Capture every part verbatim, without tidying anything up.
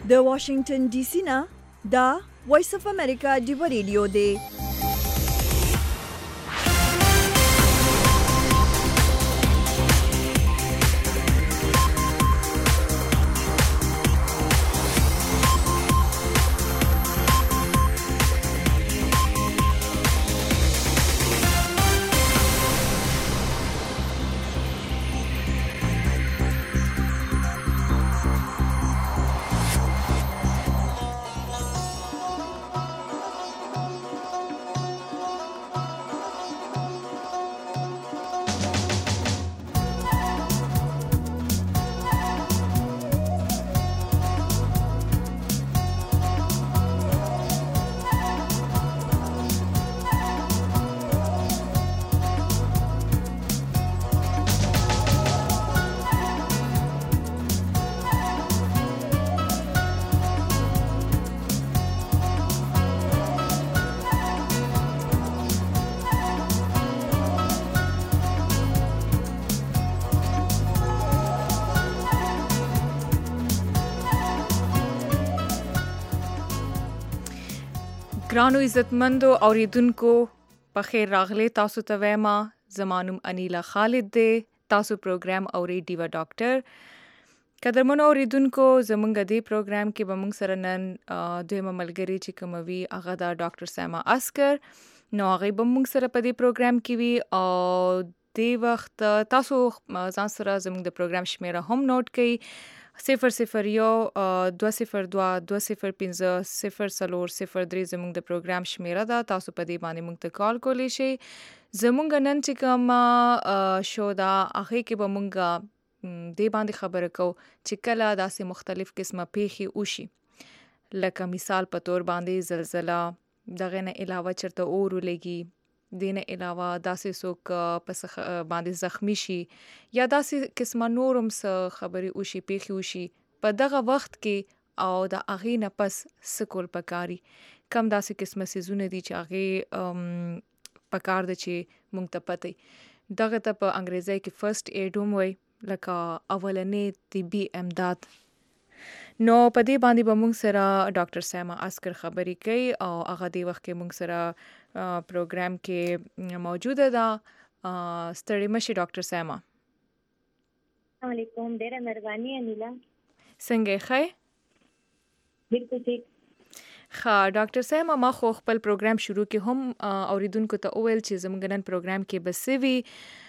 د واشنگټن ډي سي نه دا وایس اف امریکا دی ریډیو دی. ګرانو عزتمندو اوریدونکو په خیر راغلی تاسو ته وایم. زمانوم انیلا خالد دی. تاسو پروګرام اوري ډیوا ډاکټر. قدرمنو اوریدونکو زمونږ دی پروګرام کې به موږ سره نن دویمه ملګری چې کوموي هغه دا ډاکټر سیما اسکر. نو هغه به موږ سره په دې پروګرام کې وي او د وخت تاسو ځان سره زمونږ د پروګرام شمیره هم نوٹ کړئ: صفر صفر یو دو صفر دو دو صفر پنځه صفر څلور صفر درې زموږ د پروګرام شمیره ده. تاسو په دې باندې موږ ته کال کولی شئ. زموږ نن چې کوم شو ده هغې کې به موږ دې باندې خبره کوو چې کله داسې مختلف قسمه پیښې وشي، لکه مثال په طور باندې زلزله، دغه نه علاوه چېرته اور ولګي، دې نه علاوه داسې څوک په باندې زخمی شي یا داسې قسمه نور هم څه خبرې وشي، پیښې وشي، په دغه وخت کې او د هغې نه پس څه کول پکاري، کم داسې قسمه څیزونه دي چې هغې پکار ده چې موږ ته پته وي. دغه ته په انګریزۍ کې فرسټ ایډ هم وایي، لکه اولنې طبي امداد. نو په دې باندې به موږ سره ډاکټر سیما اسکر خبرې کوي او هغه دې وخت کې موږ سره پروګرام کې موجوده ده. ستړي مشي ډاکټر سیما. السلام علیکم. ډیره مهرباني انیلا. څنګه یې ښه؟ بالکل ٹھیک. ښه ډاکټر سیما، ما خو خپل پروګرام شروع کې هم اوریدونکو ته وویل چې زموږ نن پروګرام کې به څه وي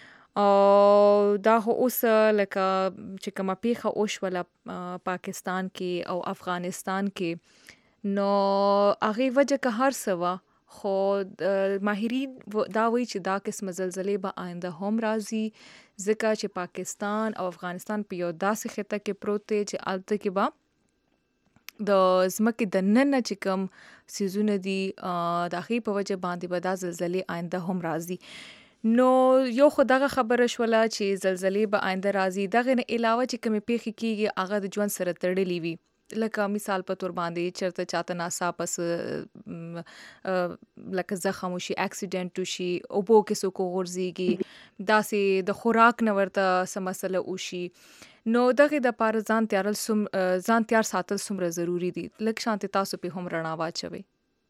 او دا خو اوس لکه چې کومه پیښه وشوله پاکستان کې او افغانستان کې، نو هغې وجه که هر څه وه، خو ماهرین دا وایي چې دا قسمه زلزلې به آینده هم راځي، ځکه چې پاکستان او افغانستان په یو داسې خطه کې پروت دی چې هلته کې به د ځمکې د ننه چې کوم څیزونه دي د هغې په وجه باندې به دا زلزلې آینده هم راځي. نو یو خو دغه خبره شوله چې زلزلې به آینده راځي، دغه نه علاوه چې کومې پیښې کېږي هغه د ژوند سره تړلې وي، لکه مثال په طور باندې چېرته چاته ناڅاپه لکه زخم وشي، اکسیډنټ وشي، اوبو کې څوک وغورځېږي، داسې د خوراک نه ورته څه مسله وشي، نو دغې دپاره ځان تیارل ځان تیار ساتل څومره ضروري دي. لږ شانتې تاسو پې هم رڼا واچوئ.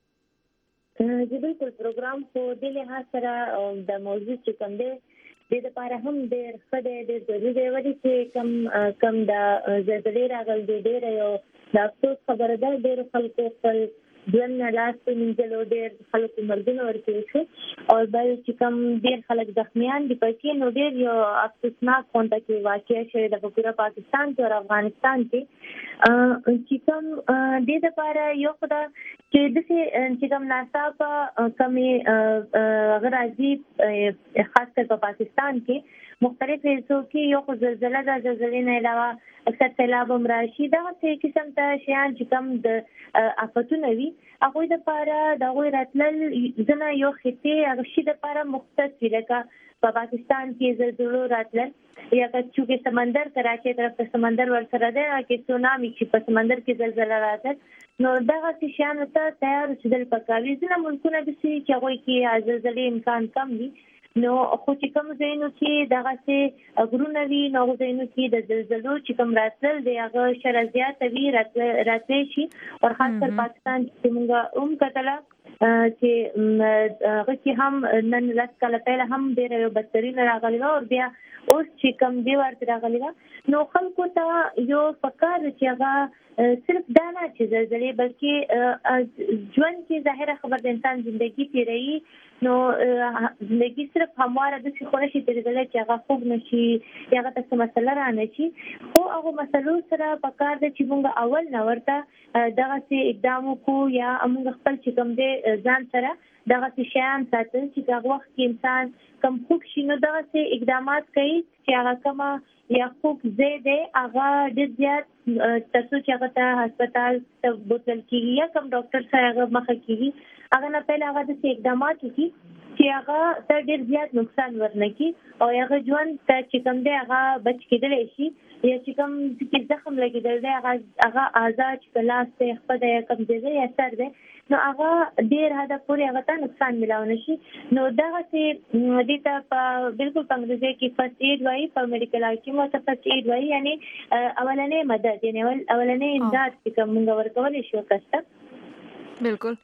جی بالکل. پروګرام خو دې لحاظ سره د موضوع چې کوم دی دې دپاره هم ډېر ښه دی، ډېر ضروري دی، ولې چې کم کم د زلزلې راغل دی ډېره یو د افسوس خبره ده. ډېرو خلکو خپل ژوند نه لاس ومینځلو، ډېر خلکو مرګونه ورکړي شو او بل چې کوم ډېر خلک زخمیان دي پکې، نو ډېر یو افسوسناک غونډه کې واقع شوې ده په پوره پاکستان کې او افغانستان کې، چې کوم دې دپاره یو خو ده چې داسې چې کوم ناڅاپه کمې هغه راځي، خاص کر په پاکستان کې مختلف حصو کې، یو خو زلزله ده، زلزلې نه علاوه اکثر سیلاب هم راشي، دغسې قسم ته شیان چې کوم د آفتونه وي هغوی دپاره د هغوی راتلل ځنه یو خطې هغه شي دپاره مختص وي، لکه په پاکستان کې زلزلو راتلل یا که چونکې سمندر کراچۍ طرف ته سمندر ورسره دی، هغه کې سونامي چې په سمندر کې زلزله راتلل، نو دغسې شیانو ته تیار اوسېدل پکار وي. ځینې ملکونه داسې چې هغوی کې زلزلې امکان کم وي، نو خو چې کوم ځایونو کې دغه څه غرونه وي نو ځایونو کې د زلزلو چې کوم راتل دی هغه شرازيات وی راتلی شي او خاص کر پاکستان چې موږ هم کتله چې هغه کې هم نن لاس کله پیله هم ډېر یو بدترین راغلی او بیا اوس چې کوم دی ورته راغلی نو خلکو ته یو فکر چې هغه صرف دا نه چې زلزلې بلکې ژوند کې ظاهره خبر د انسان ژوندۍ تیری نو زندگی صرف همواره د څه خورشي ترېدل چې هغه خوب نشي یا هغه څه مسله را نه شي خو هغه مسلو سره په کار د چې موږ اول نه ورته دغه سي اقدام کو یا موږ خپل چې کوم دي ځان سره دغه سي شیان ساتل چې هغه وخت کې انسان کم خوب شي نو دغه سي اقدامات کوي چې هغه کما یا خوب زیاده هغه د زیات تاسو چې هغه ته هسپتال ته بوتل کیږي یا کوم ډاکټر سره هغه مخ کیږي هغه نه پهل هغه د اقدامات کوي چې هغه ته ډیر زیات نقصان ورنکي او هغه ژوند ته چې کوم دی هغه بچ کېدل شي یا چې کوم چې زخم لګیدل دی هغه هغه آزاد کلاس ته خپل یا کوم دی یا سر دی نو هغه ډیر حدا پورې هغه ته نقصان ملاو نشي نو دا چې د ته په بالکل څنګه کې فرست ایډ وایي په میډیکل آی مو ته فرست ایډ وایي یعنی اولنې مدد یعنی اولنې امداد چې کوم موږ ورکول شو کسته بالکل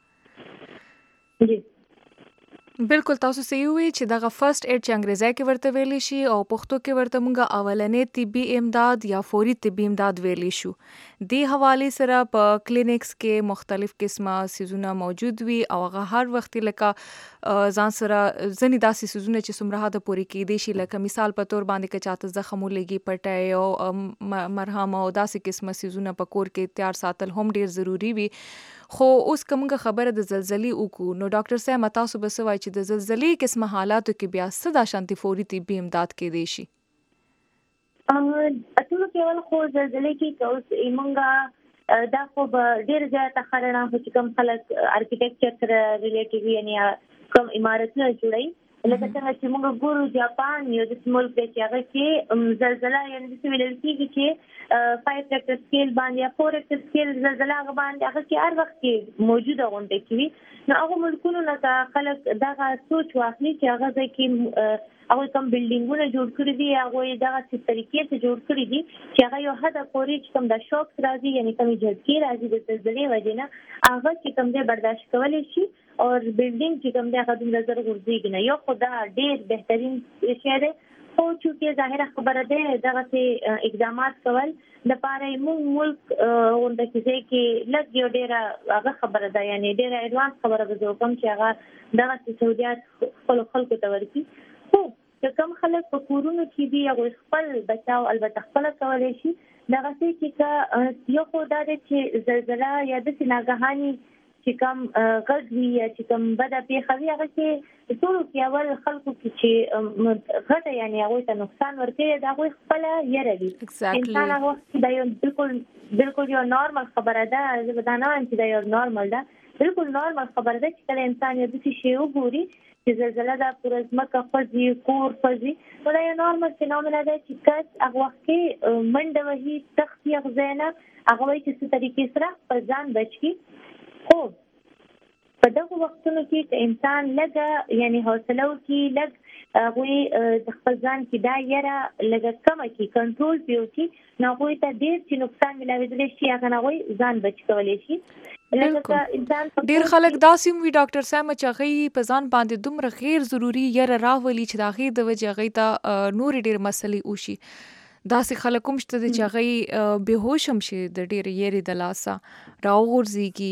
جی بالکل تاسو صحیح وی چې دغه فرست ایډ چې انګریزي کې ورته ویلی شي او پښتو کې ورته مونږه اولنې طبي امداد یا فوري طبي امداد ویلی شو د حواله سره په کلینکس کې مختلف قسمه سيزونه موجود وي او هغه هر وخت لکه ځان سره ځنی داسې سيزونه چې سمره د پوری کې دي شي لکه مثال په تور باندې کې چاته زخم ولګي پټای او مرهم او داسې قسمه سيزونه په کور کې تیار ساتل هم ډیر ضروری وي خو اوس کومه خبره د زلزلې وکړو نو ډاکټر صاحب تاسو به سوای چې د زلزلې قسمه حالاتو کې بیا څه د شانتي فوري طبي امداد کې دی شي ا اتلو کې ول خو زلزلې کې اوس ایمونګه دا خو ډیر زیات خلک چې کوم خلک ارکیټیکچر سره ریلیټیو یعنی کوم عمارتونه جوړي لکه څنګه چې موږ ګورو جاپان یو د ملک دی چې هغه کې زلزلہ یعنی د ویل کېږي چې فایو ریکټر سکیل باندې یا فور ریکټر سکیل زلزلہ باندې هغه کې هر وخت کې موجوده غونډه کوي نو هغه ملکونو نه خلک دا سوچ واخلي چې هغه ځکه هغه کوم بلډینګونه جوړ کړی دي هغه دغه څه طریقې ته جوړ کړی دي چې هغه یو حد پورې چې کوم د شوک راځي یعنی کوم جھټکې راځي د زلزلې وجنه هغه چې کوم دې برداشت کولای شي او بلډینګ چې کوم دغه د نظر ورځيږي نه یو خدا ډېر بهترین شی دی خو چې ظاهره خبره ده دغه اقدامات کول د پاره موږ ملک اونده کې لږ یو ډېر هغه خبره ده یعنی ډېر ایڈوانس خبره ده کوم چې هغه دغه سعودیات خپل خلکو ته ورکی خو کوم خلک په کورونو کې دي هغه خپل بچاو البته خپل کولای شي دغه چې یو خدای دې چې زلزلہ یا د سناګهاني چې کوم غږ یا چې کوم بده پیښوي هغه چې ټول کې اول خلکو کې چې غټه یعنی هغه ته نقصان ورکړي دا خو خپل یره دي انسان هغه دا یو بالکل بالکل یو نورمال خبره ده زه به نه وایم چې دا یو نورمال ده بالکل نورمال خبره ده چې کله انسان یو څه شی وګوري چې زلزلہ دا پرزمکه خوځي کور خوځي نو دا یو نورمال فینومنا ده چې کس هغه وخت کې منډه وهي تختی غزنه هغه وایي چې څه طریقې سره په ځان بچي خو په دغه وختونو کې انسان لږه یعنی حوصله وکړي لږ هغه د خپل ځان کې دا یره لږه کم کې کنټرول پیوي نو هغه ته ډېر چې نقصان ملاوي شي هغه نه ځان بچ کولای شي ډیر خلک داسې وی ډاکټر صاحب چې هغه په ځان باندې دومره غیر ضروری یره راولي چې دا غي د وجه غي ته نور ډیر مسلې وشي داسې خلک کوم شته چې هغه بهوش هم شي د ډیر یری د لاسه راوغورځيږي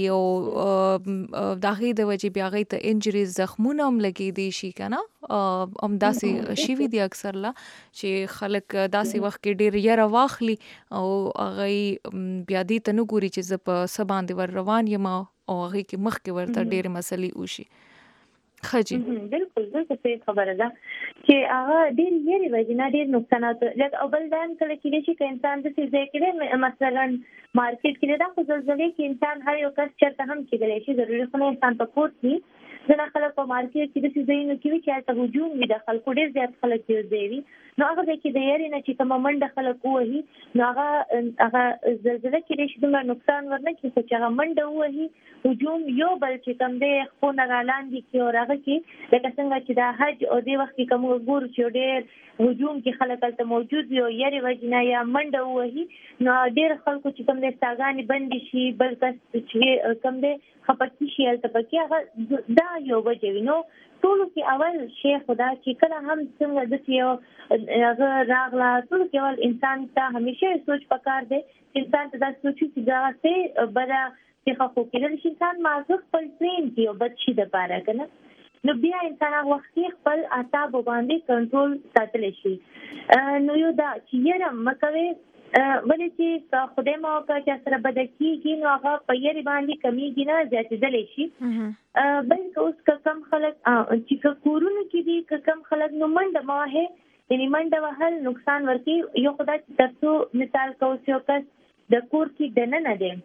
او دا غي د وجه بیا غي ته انجریز زخمونه هم لګي دي شي کنه ام داسې شي وی دي اکثر لا چې خلک داسې وخت کې ډیر یره واخلي او هغه بیا دې ته نو ګوري چې ز په سبان دی ور روان یم او هغه کې مخ کې ورته ډیر مسلې وشي خجی بالکل بالکل صحیح خبره ده چې هغه ډیر یری وجنه ډیر نقصانات لکه اول دان کله چې شي انسان د څه ځای کې مثلا مارکیټ کې دا خو زلزلې کې انسان هر یو کس چرته هم کېدلی شي ضروري خو نه انسان په کور کې ځنه خلک په مارکیټ کې د څه ځای نو کې چې تاسو هجوم وي د خلکو ډیر زیات خلک دی نو هغه کې د یری نه چې کوم منډه خلک وهي نو هغه هغه زلزلې کې شي د نقصان ورنه کې چې هغه منډه وهي هجوم یو بل چې کوم دی خو نه لاندې کې او هغه سیمه کې لکه څنګه چې د حج او د وخت کې کوم ګور چې ډېر هجوم کې خلک تل موجود وي او یاري وجنا یا منډه وهي نو ډېر خلکو چې کوم د ساګانې بندي شي بل کس چې کوم د خپکی شي الته پکې هغه دا یو وجه وي. نو ټولو کې اول شی خدا چې کله هم څنګه د یو هغه راغلا ټولو کې اول انسان ته همیشه سوچ پکار دی انسان ته دا سوچي چې دا څه بڑا چې خو کېدل شي انسان مازه خپل ټرین دی او بد شي د پاره کنه نو بیا انسان هغه وخت خپل اعصاب باندې کنټرول ساتل شي. نو یو دا چې یې مکوي ولې چې خدای مو کا چې سره بد کیږي نو هغه په یری باندې کمیږي نه زیاتېدل شي. بلکې اوس کم خلک چې کورونه کې دي کم خلک نو منډه ماهه یعنی منډه وهل نقصان ورکي یو خدای تاسو مثال کوو کس د کور کې دنه نه دی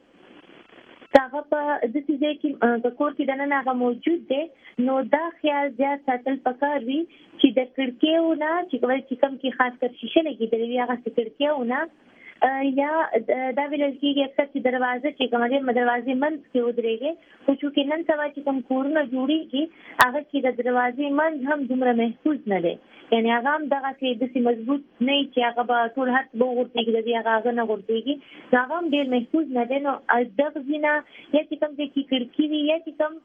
هغه په د سیده کې د کور کې دنه هغه موجود دی نو دا خیال زیات ساتل پکار وي چې د کړکیونه چې کوم چې کم کې خاص کر شیشه لګیدلې وي هغه کړکیونه یا دا ویل کېږي اکثر چې دروازه چې کومه د دروازې منځ کې ودرېږي خو چې نن سبا چې کوم کورونه جوړیږي هغه کې د دروازې منځ هم دومره محفوظ نه دی یعنی هغه هم دغه چې د مضبوط نه چې هغه به ټول هر څه وګورتيږي د هغه نه وګورتيږي هغه هم ډېر محفوظ نه دی. نو دغه ځینه یا چې کوم کې کړکۍ وي یا چې کوم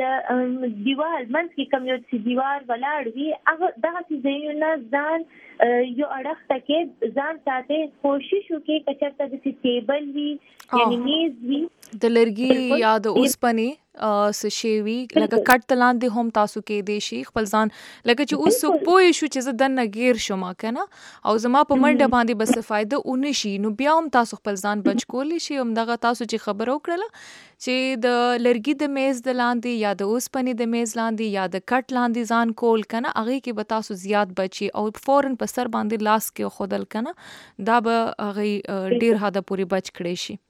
د دیوال منځ کې کوم یو چې دیوال ولاړ وي هغه دغه چې نه ځان یو اړخ تکي ځان ساتي کوشش وکړي چې چېرته د ټیبل وي یعنی میز وي د لرګي یا د اوسپنې څه شی وي لکه کټ تلاندې هم تاسو کې دی شي خپل ځان لکه چې اوس څوک پوه شو چې زه دنه غیر شوم کنه او زما په منډه باندې بس فائدہ اونې شي نو بیا هم تاسو خپل ځان بچ کولی شي هم دغه تاسو چې خبر وکړه چې د لرګي د میز د لاندې یا د اوسپنې د میز لاندې یا د کټ لاندې ځان کول کنه هغه کې به تاسو زیات بچي او فورن په سر باندې لاس کې خودل کنه دا به هغه ډیر حدا پوری بچ کړي شي.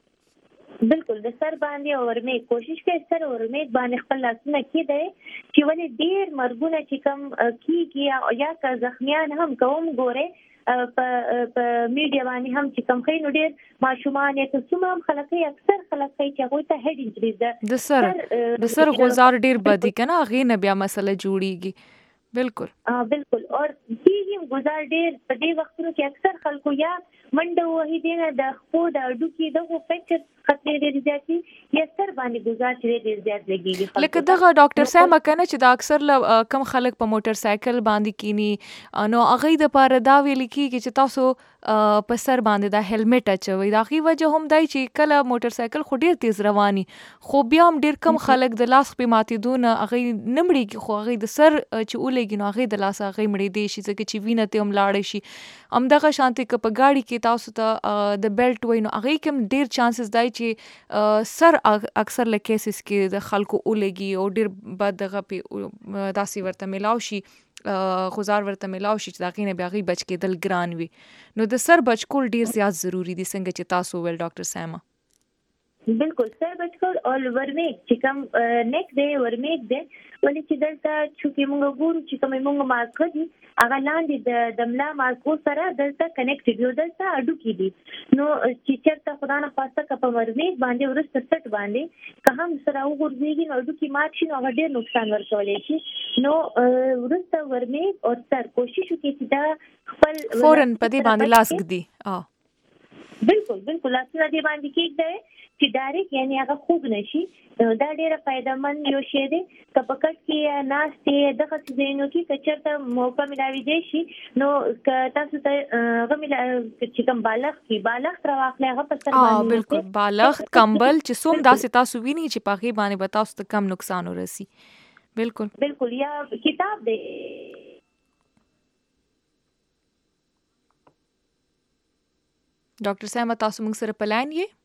بالکل د سر باندې اورمې کوشش کوي سر اورمې باندې خپل لاسونه کېده چې ولې ډیر مرګونه چې کم کیږي یا که زخمیان هم کوم ګوره په میډیا باندې هم چې کم خې نو ډیر ماشومان یا څومره هم خلک اکثر خلک چې هغه ته هډ انجریز ده د سر د سر غوزار ډیر بدی کنه هغه نه بیا مسله جوړیږي. بالکل بالکل اور دې غوزار ډیر په دې وختونو کې اکثر خلکو یا منډه وهي دي نه د خو د اډو کې دغه فکر خطرې ډېر زیاتې یا سر باندې گزار چې ډېر زیات لګيږي. لکه دغه ډاکټر صاحب کنه چې دا اکثر کم خلک په موټر سایکل باندې کینی نو هغه د پاره دا ویل کیږي چې تاسو په سر باندې دا هیلمټ اچوي دا غي وجه هم دی چې کله موټر سایکل خو ډېر تیز رواني خو بیا هم ډېر کم خلک د لاس په ماتې دون هغه نمړي خو هغه د سر چې اولېږي نو هغه د لاس هغه مړې دی شي ځکه چې وینه ته هم لاړ شي هم دغه شانتي ک په گاډي کې تاسو ته د بیلټ وای نو هغه کوم ډیر چانسز دی چې سر اکثر لکیسز کې د خلکو اولګي او ډیر بد دغه په داسي ورته ملاو شي غزار ورته ملاو شي چې دغه نه بیا غي بچ کېدل ګران وي نو د سر بچ کول ډیر زیات ضروری دي څنګه چې تاسو ول ډاکټر ساما. بالکل سر بچ کول او ورمیک چې کوم نیک دی ورمیک دی ولې چې دلته چې موږ ګورو چې کوم موږ مارکر دي هغه لاندې د دملا مارکو سره دلته کنیکټ دی دلته اډو کې دي نو چې چېرته خدای نه خواسته ک په ورمیک باندې ورسته سټ باندې که هم سره وګورځي نو اډو کې مات شي نو هغه ډېر نقصان ورکولای شي نو ورسته ورمیک او سر کوشش وکړي چې دا خپل فورن په دې باندې لاس ګدي. اه بالکل بالکل لاسونه دې باندې کېږي چې ډایرک یعنی هغه خوب نشي دا ډیره فائدمن یو شی دی که پکټ کې ناشته دغه څه کې کچرته موقع ملاوي دی شي نو تاسو ته غوښمه چې کوم بالغ کی بالغ تر واخلې هغه په سر باندې بالکل بالغ کمبل چې سوم داسې تاسو ویني چې پاغي باندې به تاسو ته کم نقصان ورسي. بالکل بالکل یا کتاب دی ډاکټر صاحب تاسو موږ سره پلان یې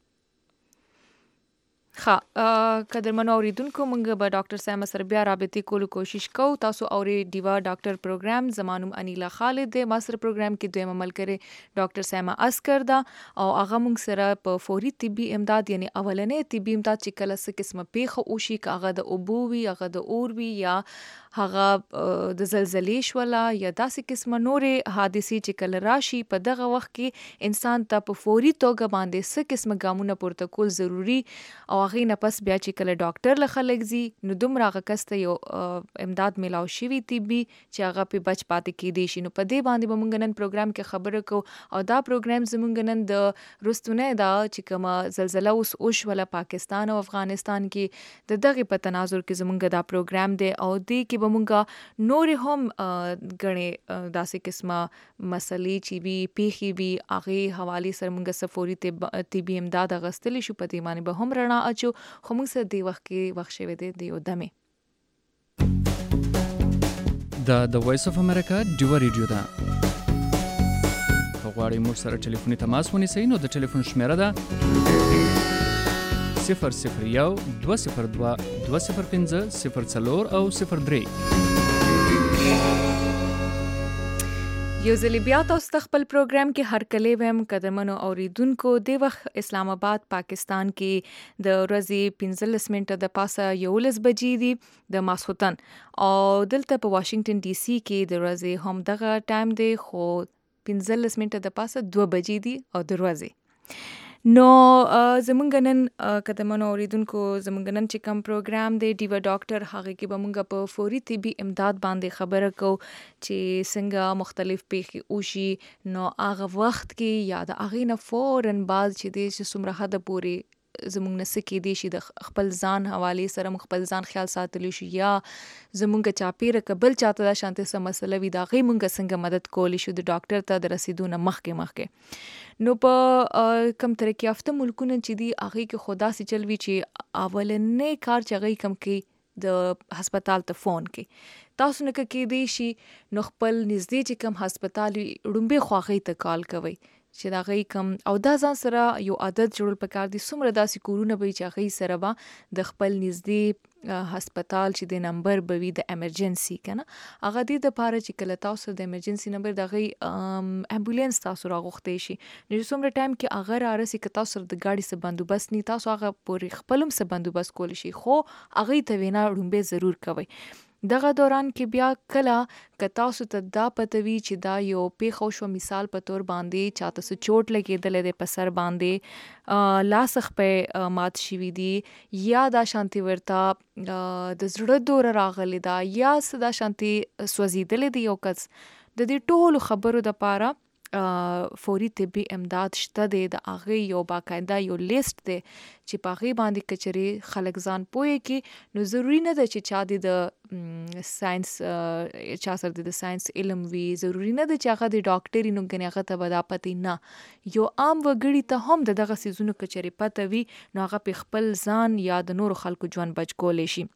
ښه قدرمنو اوریدونکو موږ به ډاکټر صاحب سره بیا رابطې کولو کوشش کوو. تاسو اوري ډیوا ډاکټر پروګرام زمانوم انیلا خالد د ماستر پروګرام کې دویم عمل کړي ډاکټر سیما اسکر دا او هغه موږ سره په فوري طبي امداد یعنی اولنې طبي امداد چې کله څه قسمه پیښه وشي هغه د اوبو وي هغه د اور وي یا هغه د زلزلې شوله یا داسې قسمه نورې حادثې چې کله راشي په دغه وخت کې انسان ته په فوري توګه باندې څه قسمه ګامونه پورته کول ضروری او هغه نه پس بیا چې کله ډاکټر له خلک زی نو دومره هغه کس ته یو امداد ملاو شوی طبي چې هغه په بچ پاتې کېدی شي. نو په دې باندې به مونږ نن پروګرام کې خبره کو او دا پروګرام زمونږ نن د رستونه دا چې کومه زلزلہ اوس وشوله پاکستان او افغانستان کې د دغه په تناظر کې زمونږ دا پروګرام دی او دې کې به مونږ نور هم غنې داسې قسمه مسلې چې وی پیخي وی هغه حواله سره مونږ سفوري طبي امداد غستلی شو په دې باندې به هم رڼا اچو خو مونږ سره دی وخت کې وخت شوی دی د یو دمه دا د وایس اف امریکا ډیو ریډیو ده. غواړئ موږ سره ټلیفوني تماس ونیسئ نو د ټلیفون شمیره ده صفر صفر یو دوه صفر دوه دوه صفر پنځه صفر څلور او صفر درې. یو ځل بیا تاسو ته خپل پروګرام کې هر کله ویم قدمونو اوریدونکو د وخت اسلام آباد پاکستان کې د ورځې پنځلس منټه د پاسه یولس بجې دي د ماسخوتن او دلته په واشنگټن ډي سي کې د ورځې هم دغه ټایم دی خو پنځلس منټه د پاسه دوه بجې دي او د ورځې. نو زمونږ نن قدمونو اوریدونکو زمونږ نن چې کوم پروګرام دی ډیوا ډاکټر هغه کې به مونږ په فوري طبي امداد باندې خبره کو چې څنګه مختلف پیښې وشي نو هغه وخت کې یا د هغه نه فورن بعد چې د څومره حد پورې زمونږ نس کې دی شي د خپل ځان حواله سره خپل ځان خیال ساتلی شي یا زمونږ چاپیره قبل چاته دا شانته سم مسله وي دا غي مونږ څنګه مدد کولی شو د ډاکټر ته د رسیدونه مخکې مخکې. نو په کم ترقی یافته ملکونه چې دی هغه کې خدا سي چلوي چې اولنې کار چې هغه کم کې د هسپتال ته فون کې تاسو نه کې دی شي نو خپل نږدې چې کم هسپتال ډومبه خواغې ته کال کوي چې دا غي کم او دا ځان سره یو عادت جوړل پکار دي څومره داسې کورونه به چې غي سره با د خپل نږدې هسپتال چې د نمبر به وي د ایمرجنسي کنه هغه دې د پاره چې کله تاسو د ایمرجنسي نمبر د غي امبولانس تاسو راغوښتې شي نو څومره ټایم کې اگر ارسي ک تاسو د ګاډي سره بندوبست ني تاسو هغه پوری خپلم سره بندوبست کول شي خو هغه ته وینا ډومبه ضرور کوي. دغه دوران کې بیا کله ک تاسو ته دا پتوي چې دا یو پیښو شو مثال په تور باندې چاته سو چوٹ لګیدل د پسر باندې لاسخ په مات شوی دی یا دا شانتي ورتا د زړه دور راغلی دا یا صدا شانتي سوځیدل دی یو کس د دې ټولو خبرو د پاره فوري طبي امداد شته دی د هغه یو باقاعده یو لیست دی چې په هغه باندې کچري خلک ځان پوي کې نو ضروری نه ده چې چا دی د ساينس چا سره د ساينس علم وی ضروری نه ده چې هغه د ډاکټري نو کنه هغه ته ودا پتی نه یو عام وګړي ته هم دغه سيزونو کچري پته وی نو هغه په خپل ځان یا د نور خلکو ژوند بچ کولې شي.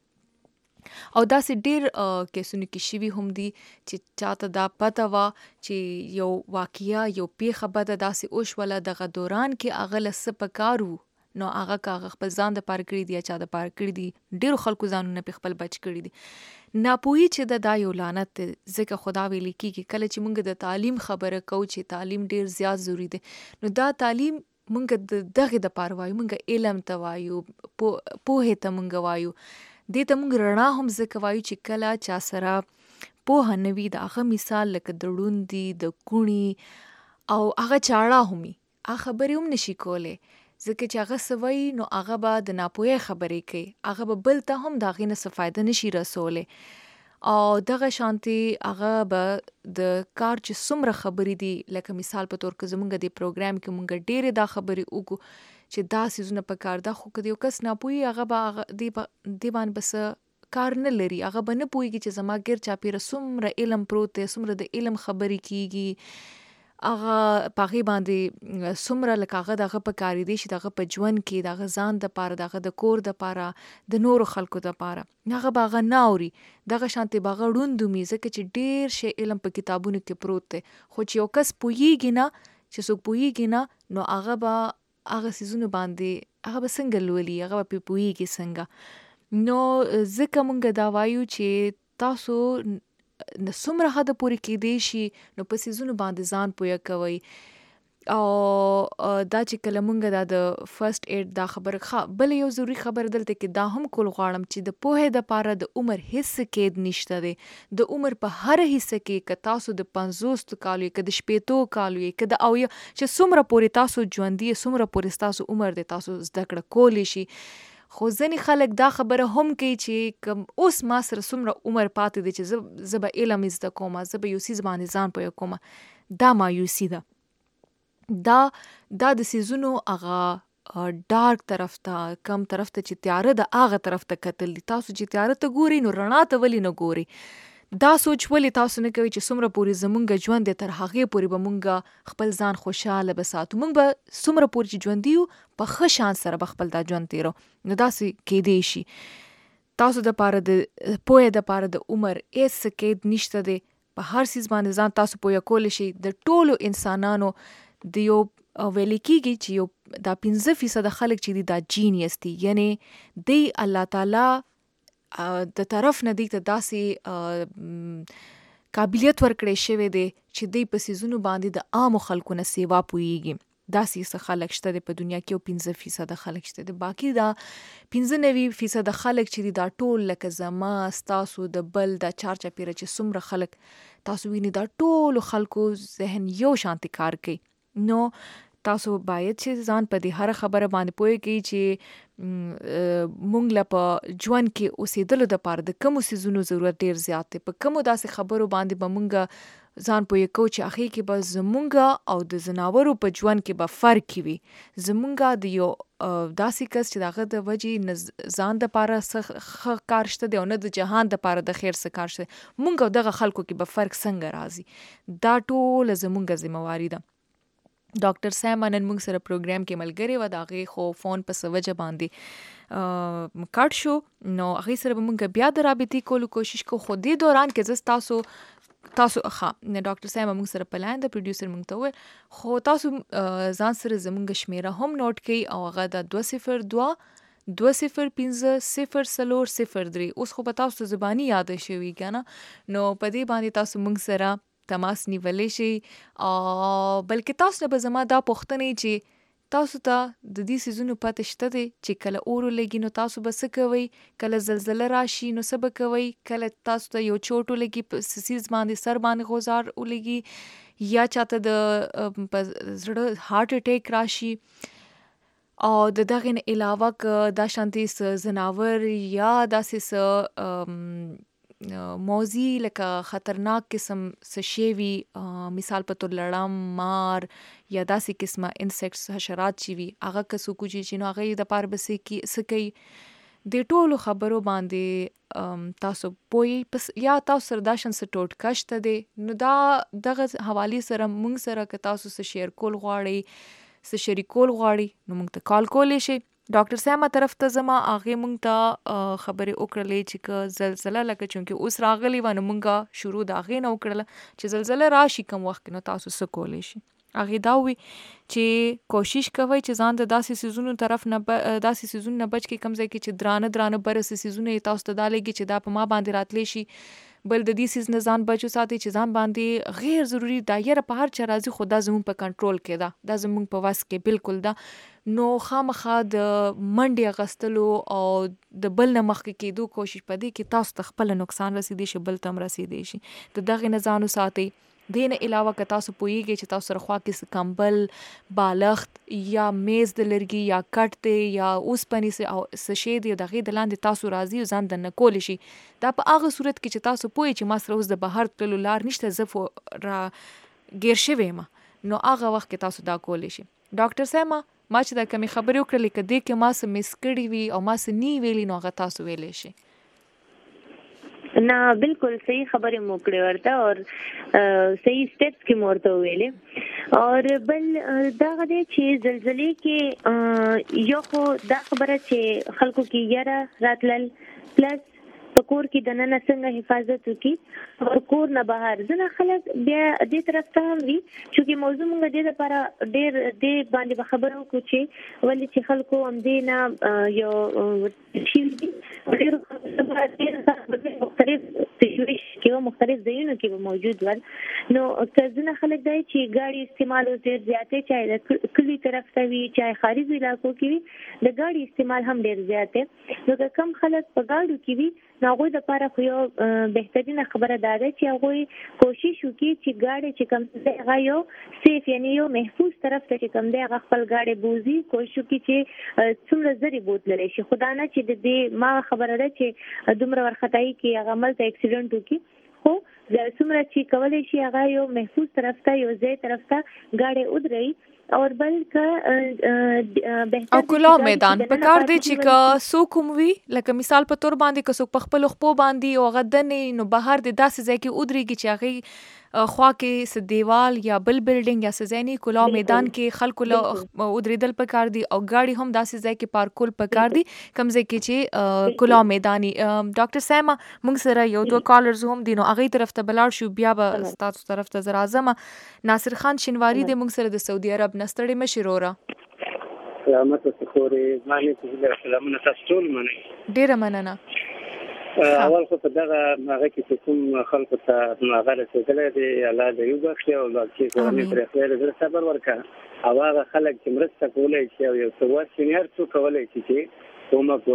او داسې ډیر کیسونه کې شوي هم دي چې چاته دا پته وا چې یو واقعیا یو پیښه بده داسې اوشوله دغه دوران کې اغه لس پکارو نو هغه کا خپل ځان د پار کړی دی چا د پار کړی دی ډیرو خلکو ځانونه په خپل بچ کړی دي ناپوهي چې د دا یو لعنت ځکه خدا ویل کیږي کله چې موږ د تعلیم خبره کوو چې تعلیم ډیر زیات ضروری دی نو دا تعلیم موږ د دغه د پار وایو موږ علم ته وایو پوهه ته موږ وایو دې ته موږ رڼا هم ځکه وایو چې کله چا سره پوهه نوي د هغه مثال لکه د ړوندي د کونی او هغه چاړه همي هغه خبرې هم نشي کوله ځکه چې هغه سوي نو هغه به د ناپوهه خبرې کوي هغه به بل ته هم داغې نه څه فائدہ نشي رسوله او دغه شانتي هغه به د کار چې څومره خبرې دي لکه مثال په تور کې زمونږ د پروګرام کې مونږ ډېرې دا خبرې وکړو چې دا سيزونه په کار ده خو کدی یو کس نه پوي هغه به دی دی باندې بس کار نه لري هغه به نه پويږي چې زما ګر چا پیر سمره علم پروت سمره د علم خبرې کیږي هغه پاغي باندې سمره لکه هغه دغه په کار دي چې دغه په ژوند کې دغه ځان د پاره دغه د کور د پاره د نور خلکو د پاره هغه باغ نه اوري دغه شانتي باغ ړوند میزه کې چې ډیر شی علم په کتابونو کې پروت دی خو چې یو کس پويږي نه چې څوک پويږي نه نو هغه به هغه سيزونه باندې هغه به څنګه لولي هغه به پويږي څنګه نو ځکه مونږ دا وایو چې تاسو نو څومره حد پورې کې دی شي نو په سيزونه باندې ځان پویا کوي او دا چې کله مونږ دا د فرست ایډ دا خبره ښه بل یو ضروري خبر دلته کې دا هم کول غواړم چې د پوهې د پاره د عمر هیڅ قید نشته دی. د عمر په هر حصه کې که تاسو د پنځوس کالو که د شپېتو کالو که د او چې څومره پورې تاسو ژوندي څومره پورې تاسو عمر دی تاسو زده کړه کولی شي. خو ځینې خلک دا خبره هم کوي چې کوم اوس ما سره څومره عمر پاتې دی چې زه به علم زده کوم، زه به یو څیز باندې ځان پوه کوم، دا مایوسي ده. دا دا د سیزونو هغه ډارک طرف ته کم طرف ته چې تیاره د هغه طرف ته کتل دي. تاسو چې تیاره ته ګوري نو رڼا ته ولې نه ګوري؟ دا سوچ ولې تاسو نه کوي چې څومره پورې زمونږ ژوند دی تر هغې پورې به مونږ خپل ځان خوشحاله به ساتو، مونږ به څومره پورې چې ژوندي یو په ښه شان سره به خپل دا ژوند تیرو. نو داسې کیدی شي. تاسو د پاره د پوهې د پاره د عمر هیڅ قید نشته دی. په هر څیز باندې ځان تاسو پوهه کولی شي. د ټولو انسانانو د یو ویل کېږي چې یو دا پنځه فیصده خلک چې دي دا جینیس دي، یعنی دی الله تعالی د طرف نه دی ته داسې قابلیت ورکړی شوی دی چې دی په څیزونو باندې د عامو خلکو نه سیوا پوهیږي. داسې څه خلک شته دی په دنیا کې او پنځه فیصده خلک شته دی. باقي دا پنځه نوي فیصده خلک چې دي دا ټول لکه زما ستاسو د بل دا چار چاپیره چې څومره خلک تاسو ویني دا ټولو خلکو ذهن یو شانتي کار کوي. نو تاسو باید چې ځان په دې هر خبره باندې پوهه کوي چې مونږ له په ژوند کې اوسېدلو دپاره د کومو څیزونو ضرورت ډېر زیات دی. په کومو داسې خبرو باندې به مونږ ځان پوهه کوو چې هغې کې به زمونږ او د ځناورو په ژوند کې به فرق وي. زمونږ د یو داسې کس چې د هغه د وجې نه ځان دپاره څه ښه کار شته دی او نه د جهان دپاره د خیر څه کار شته دی، مونږ او دغه خلکو کې به فرق څنګه راځي؟ دا ټوله زمونږ ذمهواري ده. ډاکټر سیما نن موږ سره پروګرام کې ملګری و، د هغې خو فون په څه وجه باندې کټ شو. نو هغې سره به موږ بیا د رابطې کولو کوشش کوو. خو دې دوران کې زه تاسو تاسو ښه ډاکټر سیما موږ سره په لاین د پروډیوسر موږ ته وویل، خو تاسو ځان سره زموږ شمیره هم نوټ کړئ او هغه د دوه صفر دوه دوه صفر پنځه صفر څلور صفر درې. اوس خو به تاسو زباني یاده شوي که نه، نو په دې باندې تاسو موږ سره تماس نیولی شي. او بلکې تاسو نه به زما دا پوښتنې چې تاسو ته د دې څیزونو پته شته دی چې کله اور ولګي نو تاسو به څه کوئ، کله زلزله راشي نو څه به کوئ، کله تاسو ته یو چوټ ولګي په څیز باندې سر باندې غوځار ولګي یا چاته د په زړه هارټ اټیک راشي. او د دغې نه علاوه که دا شانتي څه ځناور یا داسې څه موضوع لکه خطرناک قسم څه شی وي، مثال په تور لړم، مار یا داسې قسمه انسیکټس حشرات چې وي، هغه که څوک وچی چې نو هغه د پاره به څه کوي. د ټولو خبرو باندې تاسو پوهی یا تاسو سره دا شان څه ټوټکا شته دی نو دا دغه حوالې سره موږ سره که تاسو څه شیر کول غواړئ څه شریکول غواړئ نو موږ ته کال کولی شئ. ډاکټر سیما طرف ته زما هغې موږ ته خبرې وکړلې چې که زلزله لکه چونکې اوس راغلی وه نو موږ شروع د هغې نه وکړله چې زلزله راشي کم وخت کې نو تاسو څه کولی شي. هغې دا ووي چې کوشش کوئ چې ځان د داسې څیزونو طرف نه داسې څیزونو نه بچ کړئ کوم ځای کې چې درانه درانه بره څه څیزونه یې تاسو ته دا لګي چې دا په ما باندې راتلی شي. بل د دې څیز نه ځان بچ وساتئ چې ځان باندې غیر ضروري دا یره په هر چا راځي خو دا زموږ په کنټرول کې ده، دا زموږ په وس کې بالکل ده. نو خامخا د منډې اخیستلو او د بل نه مخکې کېدو کوشش په دې کې تاسو ته خپله نقصان رسېدی شي بل ته هم رسېدی شي. د دغې نه ځان وساتئ. دې نه علاوه که تاسو پوهیږئ چې تاسو سره خوا کې څه کمبل، بالښت یا میز د لرګي یا کټ دی یا اوسپنې څه شی دی د هغې د لاندې تاسو راځي او ځان دننه کولی شي. دا په هغه صورت کې چې تاسو پوهئ چې ما سره اوس د بهر تللو لار نشته، زه را ګیر شوې یم، نو هغه وخت کې تاسو دا کولی شي. ډاکټر سیما ما چې دا کمې خبرې وکړلې که دې کې ما څه مس کړي وي او ما څه نی ویلي نو هغه تاسو ویلی شي. نه بالکل صحیح خبرې مو کړې ورته او صحیح سټیپس کې مو ورته ویلې. او بل دغه دی چې زلزلې کې یو خو دا خبره چې خلکو کې یره راتلل، پلس په کور کې دننه څنګه حفاظت وکړي او کور نه بهر. ځینې خلک بیا دې طرف ته هم وي چونکې موضوع مونږ دې دپاره ډېر دې باندې به خبره وکړو چې ولې چې خلکو همدې نه یو شي ډېر مختلف سچويشن کې مختلف ځایونو کې به موجود ول. نو کله خلک دای چې ګاډي استعمال ډېر زیاتې چای کلی طرف ته وي چای خارجي علاقو کې وي د ګاډي استعمال هم ډېر زیات دی. نو کم خلک په ګاډو کې وي نو هغوی دپاره خو یو بهترینه خبره دا ده چې هغوی کوشش وکړي چې ګاډی چې کوم دی هغه یو سیف یعنې یو محفوظ طرف ته چې کوم دی هغه خپل ګاډی بوځي. کوشش وکړي چې څومره زر یې بوتللی شي. خو دا نه چې د دې ما خبره ده چې دومره وارخطایي کې هغه هملته اکسیډنټ وکړي. خو څومره چې کولی شي هغه یو محفوظ طرف ته یو ځای طرف ته ګاډی ودروي. اور بل کا او کلا میدان په کار دی چې که څوک هم وي لکه مثال په تور باندې که څوک په خپلو خپو باندې او هغه دنې نو بهر د داسې ځای کې ودرېږي چې هغې خوا کې څه دیوال یا بل بلډینګ یا څه ځای نه کلا میدان کې خلکو له ودرېدل په کار دي او ګاډي هم داسې ځای کې پارک کول په کار دي کوم ځای کې چې کلا میداني. ډاکټر سیمه موږ سره یو دوه کالرز هم دي نو هغې طرف ته بلاړ شو بیا به ستاسو طرف ته زه راځم. ناصر خان شینواري دی موږ سره د سعودي عرب نه ستړې مشې وروره. سلامت اوسه خورې مانې ته سلامونه تاسو ټول منئ. ډېره مننه. اول خو په دغه هغه کې چې کوم خلکو ته هغه رسېدلی دی الله دې وبخښي او چې کورنۍ پرې خیر زړه صبر ورکړه او هغه خلک چې مرسته کولی شي او یو څه وسې هر څوک کولی شي چې کومک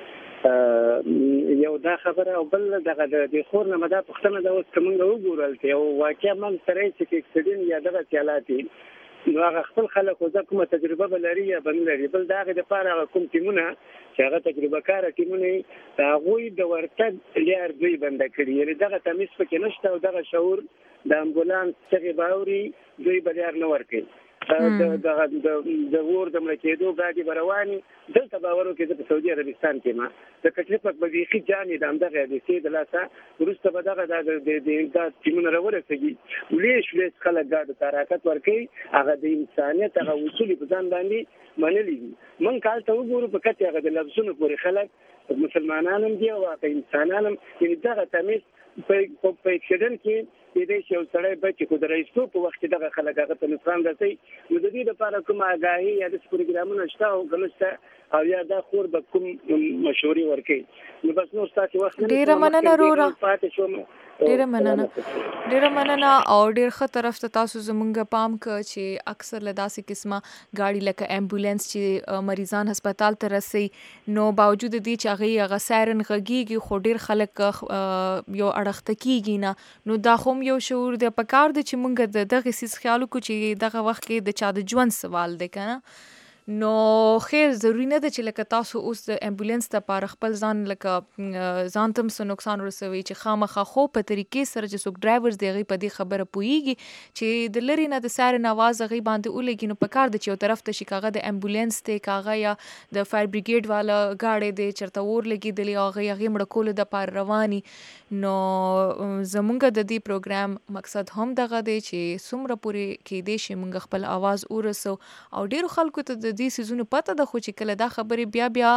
وکړه. یو دا خبره او بل دغه د خور نه دا پوښتنه ده اوس که موږ وګورل چې یو واقع منځ ته راشي چې اکسیډنټ یا دغه حالات نو هغه خپل خلک خو کومه تجربه به لري یا به نه لري. بل د هغې دپاره هغه کوم ټیمونه چې هغه تجربه کاره ټیمونه د هغوی د ورتګ لار دوی بنده کړي یعنې دغه تمیز پکې نشته او دغه شعور د امبولانس چغې به اوري دوی به لار نه ورکوي. دغه د اور د مړه کېدو ګاډي به روانې دلته به ور وکړي. زه په سعودي عربستان کې ما د کټلپک به بیخي جانې د همدغه حادثې د لاسه وروسته به دغه د امداد ټیمونه راورسېږي ولیش ولیش خلک ګاډو ته حرکت ورکوي. هغه د انسانیت هغه اصول په ځان باندې منلي دي. موږ هلته وګورو په کټ هغه د لفظونو پورې خلک مسلمانان هم دي او هغه انسانان هم یعنې دغه تمیز په اکسیډنټ کې کېدای شي یو سړی بچ خو د رئیستوب په وخت کې دغه خلک هغه ته نقصان رسوي. نو د دې لپاره کوم آګاهي یا داسې پروګرامونه شته او که نشته او یا دا خور به کوم مشورې ورکوي. نو بس نور ستاسې وخت ډېره مننه وروره. پاتې شوم. ډېره مننه ډېره مننه او ډېر ښه طرف ته تاسو زمونږ پام که چې اکثر له داسې قسمه ګاډي لکه ایمبولانس چې مریضان هسپتال ته رسي نو باوجود دې چې هغې هغه سایرن غږیږي خو ډېر خلک یو اړخته کېږي نه. نو دا خو هم یو شعور دی. په کار دی چې مونږ د دغې څیز خیال وکړو چې دغه وخت کې د چا د ژوند سوال دی که نه. نو خیر ضروري نه ده چې لکه تاسو اوس د امبولانس دپاره خپل ځان لکه ځان ته هم څه نقصان ورسوي چې خامخا خو په طریقې سره چې څوک ډرایورز دی هغوی په دې خبره پوهېږي چې د لرې نه د سایرن اواز هغوی باندې ولګي. نو په کار ده چې یو طرف ته شي که هغه د امبولانس دی که هغه یا د فایر بریګیډ والا ګاډی دی چېرته اور لګېدلی او هغوی هغې مړه کولو دپاره رواني. نو زمونږ د دې پروګرام مقصد هم دغه دی چې څومره پورې کېدای شي موږ خپل اواز ورسو او ډېرو خلکو ته د دې سیزونو پته ده خو چې کله دا خبرې بیا بیا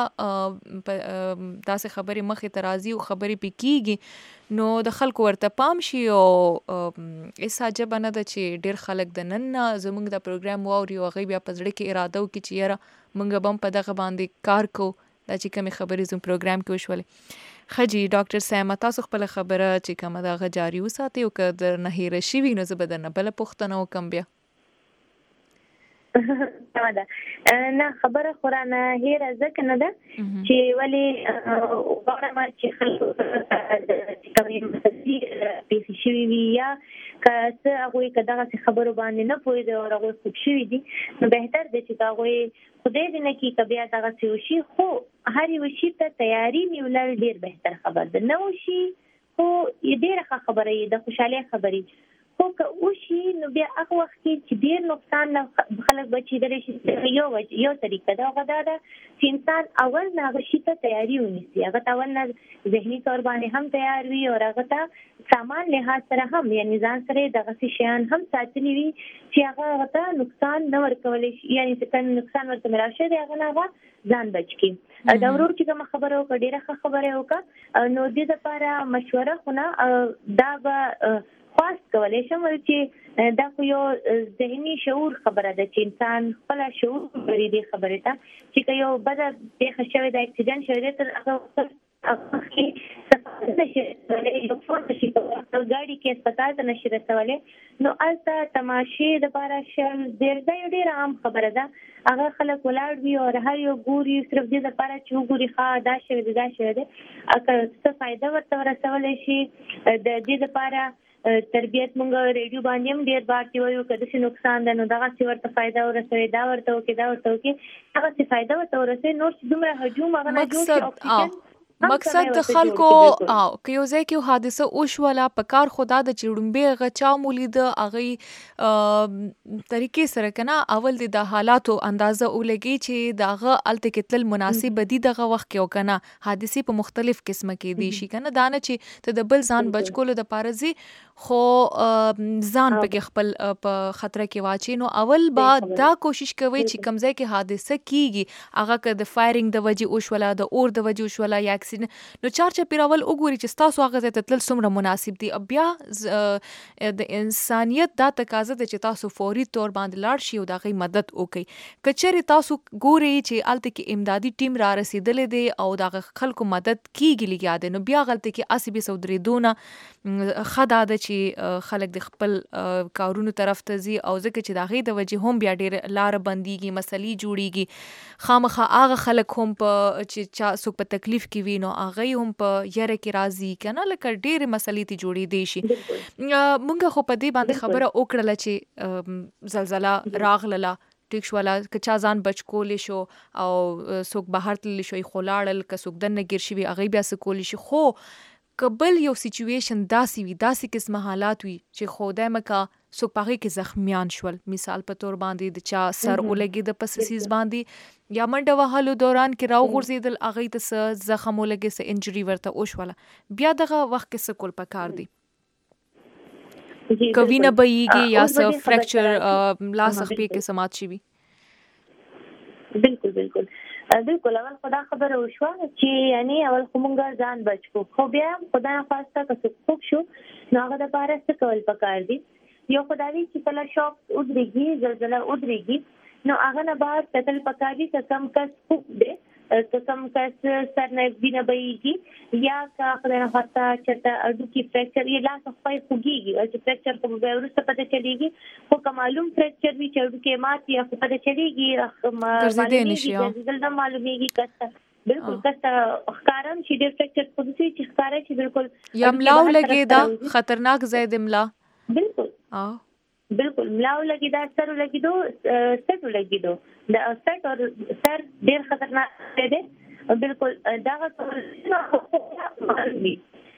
داسې خبرې مخې ته راځي او خبرې پې کېږي نو د خلکو ورته پام شي او هېڅ عجبه نه ده چې ډېر خلک د نن نه زموږ د پروګرام واوري او هغوی بیا په زړه کې اراده وکړي چې یاره موږ به هم په دغه باندې کار کوو دا چې کومې خبرې زموږ پروګرام کې وشولې. ښه جي ډاکټر سیمه تاسو خپله خبره چې کومه ده هغه جاري وساتئ او که درنه هېره شوي نو زه به درنه بله پوښتنه وکړم بیا. نه خبره خو رانه هېره ځکه نه ده چې ولې غواړم چې خلکو چې کومې مسلې پېښې شوي وي یا که څه هغوی که دغسې خبرو باندې نه پوهېدي او هغوی خوب شوي دي نو بهتر دی چې هغوی خدای دې نه کړي که بیا دغسې وشي خو هر یو شي ته تیاري نیولل ډېر بهتر خبر ده. نه وشي خو ډېره ښه خبره یې د خوشحالۍ خبرې خو که وشي نو بیا هغه وخت کې چې ډېر نقصان نه خلک بچېدلی شي یو یو طریقه ده هغه دا ده چې انسان اول نه هغه شي ته تیاري ونیسي. هغه ته اول نه ذهني طور باندې هم تیار وي او هغه ته سامان لحاظ سره هم یعنې ځان سره یې دغسې شیان هم ساتلي وي چې هغه هغه ته نقصان نه ورکولی شي یعنې چې کوم نقصان ورته ملاو شوی دی هغه نه هغه ځان بچ کړي. دا ورور چې کومه خبره وکړه ډېره ښه خبره یې وکړه نو دې دپاره مشوره خو نه دا به خواست کولی شم چې دا خو یو ذهني شعور خبره ده چې انسان خپله شعور لري دې خبرې ته چې که یو بده پېښه شوې ده اکسیډنټ شوی دی تر هغه کې نشي یو فوټ شي ګاډي کې هسپتال ته نشي رسولې نو البته تماشې د بارا شل ډېر ډېر عام خبره ده هغه خلک ولاړ وي او هر یو ګوري صرف دې لپاره چې وګوري ښه دا شوی دا شوی دی اګه څه فائدہ ورته رسولې شي د دې لپاره تربیت مونږ ریډیو باندې هم ډېر بار چې وایو کله چې نقصان ده نو دا څه ورته فائدہ ورسوي دا ورته وکي دا ورته وکي هغه څه فائدہ ورته ورسوي نور چې دومره هجوم هغه نه جوړ شي مقصد د خلکو او که یو ځای کې حادثه وشوله په کار خدا د چړمبه غچا مولید اغه طریقې سره کنه اول د حالاتو اندازه ولګي چې داغه الته کتل مناسب دي دغه وخت کې او کنه حادثه په مختلف قسمه کې دي شي کنه دانه چې ته د بل ځان بچکول د پارزي خو ځان په خپل په خطر کې واچي نو اول با دا کوشش کوي چې کمزې کې حادثه کیږي هغه که د فایرینګ د وجې وشوله د اور د وجې وشوله یا نو چارچا پیراول وګوري چې تاسو هغه ته تل څومره مناسب دي بیا د انسانيت دا تقاضا ده چې تاسو فوري تور باندې لاړ شي او دا غي مدد وکړي کچري تاسو ګوري چې الته کې امدادي ټیم را رسیدلې دي او دا خلکو مدد کیږي لګیا دي نو بیا غلطي کې اسبي سودري دونه خدا ده چې خلک د خپل کارونو طرف ته زی او ځکه چې دا غي د وجې هم بیا ډېر لار بنديږي مسلې جوړيږي خامخا هغه خلک هم په چې چا سو په تکلیف کې وي نو هغه هم په یره کې راضي کنه لکه ډېر مسلې تی جوړې دي شي مونږ خو په دې باندې خبره وکړه چې زلزلہ راغله ټیک شواله که چا ځان بچ کولې شو او څوک بهر تللی شوی خولاړل که څوک دنه ګیر شي هغه بیا څه کولی شي خو قبل یو سچويشن داسي وي داسي قسمه حالات وي چې خدای مکا سو پاغي کې زخمیان شول مثال په تور باندې د چا سر ولګي د پسسیز باندې یا منډه وهلو دوران کې راو غورځیدل اغه ته زخم ولګي سه انجری ورته او شوله بیا دغه وخت کې څه کول پکار دي کوي نه بېږي یا څه فریکچر لاس خپې کې سمات شي بالکل بالکل بالکل اول خدا خبر وشو چې یعنی اول کومګر ځان بچو خو بیا خدا خواسته که څوک شو نو هغه د پاره څه کول پکار دي یو خدای چې کله شوک ودرېږي زلزلہ ودرېږي نو هغه نه بعد تل پکار دي چې کم کس خوب دي کم کس سر نه بینه بېږي یا کا خدای خواسته چې اډو کې فریکچر یې لاس خپل خوږيږي او چې فریکچر کوم به ورسته پته چلیږي خو کوم معلوم فریکچر وی چې اډو کې مات یا پته چلیږي معلومیږي دلته معلومیږي کسه بالکل کسه ښکارم چې د فریکچر پوزیشن چې ښکارا چې بالکل یملاو لګي دا خطرناک زید املا بالکل اه بالکل ملاو لګي دا سر لګي دو سټ لګي دو دا سټ او سر ډیر خطرناک دی بالکل دا غوښتنه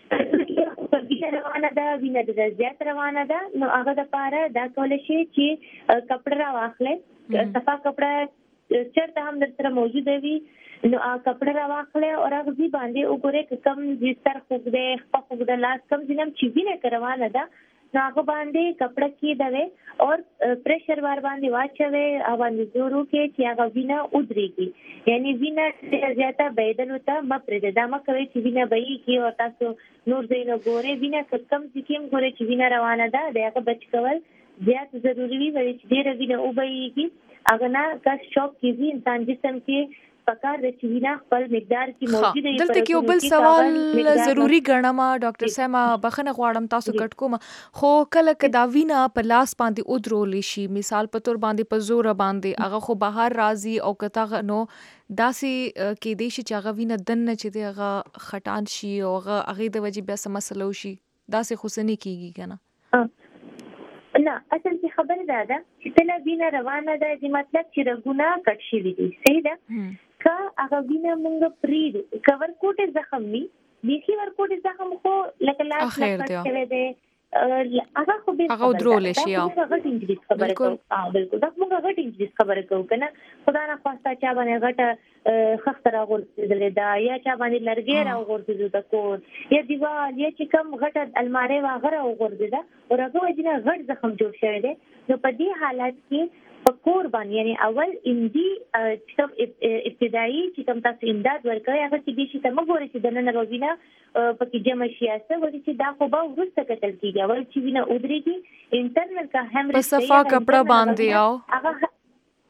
روانه ده وینه د زیات روانه ده نو هغه د پاره دا کول شي چې کپڑا را واخلې صفا کپڑا چرته هم در سره موجود وي نو کپڑا را واخلې او هغه باندې وګوره کم چې سر خوګ ده خپل خوګ ده لاس کم ځینم چې وینه روانه ده ناغه باندې کپڑا کې دوي او پریشر ور باندې واچوي او باندې زورو کې چې هغه وینه ودرېږي یعنی وینه زیاته بيدل وته مپرې د ما کوي چې وینه بې کې او تاسو نور زینو ګوره وینه کم ځکیم ګوره چې وینه روانه ده دغه بچ کول زیات ضروری وي چې ډېر وینه او بې کې هغه نه کا شوک کې انسان جسم کې پکار د چوینا خپل مقدار کې موجود دی دلته کې یو بل سوال ضروری ګڼم ډاکټر سیما بخنه غواړم تاسو کټ کوم خو کله کدا وینا په لاس باندې او درول شي مثال په تور باندې په زور باندې هغه خو بهر راځي او کته نو داسي کې دیش چې هغه وینا دنه چې هغه خټان شي او هغه هغه د وجې بیا سم مسلو شي داسي خصنی کیږي کنه نه اصل کې خبره ده چې تل وینا روانه ده چې مطلب چې رګونه کټ شي دي صحیح ده کا هغه وینه مونږ پرید کور کوټه زخم ني ديخي ور کوټه زخم خو لکه لاس کټ کړي دي هغه خو به هغه درول شي هغه انجلیس خبره کوي اه بالکل دا موږ هغه انجلیس خبره کوو کنه خدای نه خواسته چا باندې غټه خختره غورځېدل دا یا چا باندې لرګي را غورځېدل دا کور یا دیوال یا چې کوم غټه الماری واغره غورځېده او هغه وجنه غټ زخم جوړ شوی دی نو په دې حالت کې پکور باندې یعنی اول اندی چې ابتدایي چې کوم تاسو امداد ورکړی هغه چې دې شي ته مګوري چې د نن روزینه پکې جمع شي اسه ورته چې دا خو به ورسته کتل کیږي اول چې وینه ودرېږي انټرنل کا هیمریج په صفا کپڑا باندې او هغه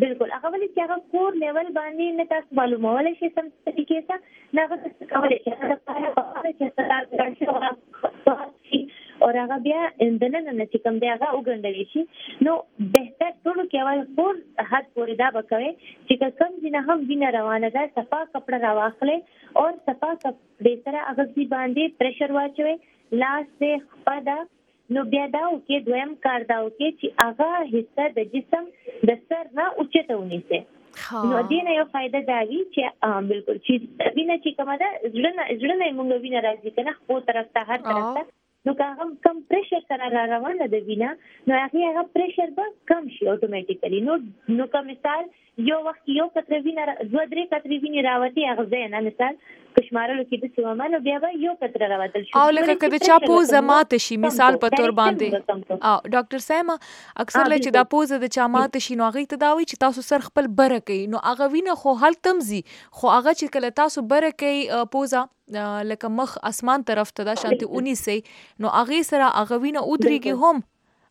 بالکل هغه ولې چې هغه کور لیول باندې نه تاسو معلومولای شئ سم طریقې سره نه هغه کولای شي هغه لپاره چې تاسو راځي او هغه بیا اندنه نه چې کوم دی هغه وګڼل شي نو بهتر ټول کې اول کور حد پورې دا وکوي چې کوم ځنه هم وینه روانه ده صفا کپڑا راواخلې او صفا کپڑے سره هغه ځي باندې پریشر واچوي لاس دې خپدا نو بیا دا او کې دویم کار دا او کې چې هغه حصہ د جسم د سر نه اوچته ونیسي نو دې نه یو فائدہ دا وی چې بالکل چې وینه چې کومه ده ځړنه ځړنه موږ وینه راځي کنه خو طرف ته هر طرف ته نو که هم کم پریشر سره را روانه ده وینه نو هغه هغه پریشر به کم شي اتوماتیکلی نو نو که مثال یو وخت یو کتره وینه دوه درې کترې وینه راوتی هغه ځای نه مثال کشمارلو کې د سیمانو بیا به یو کتره راوتل شي او لکه کده چا پوزه ماته شي مثال په تور باندې او ډاکټر سیما اکثر لکه چې دا پوزه د چا ماته شي نو هغه ته دا وی چې تاسو سر خپل بره کوي نو هغه وینه خو حل تمزي خو هغه چې کله تاسو بره کوي پوزه لکه مخ اسمان طرف ته دا شانتي اونې سي نو هغه سره هغه وینه ودرېږي هم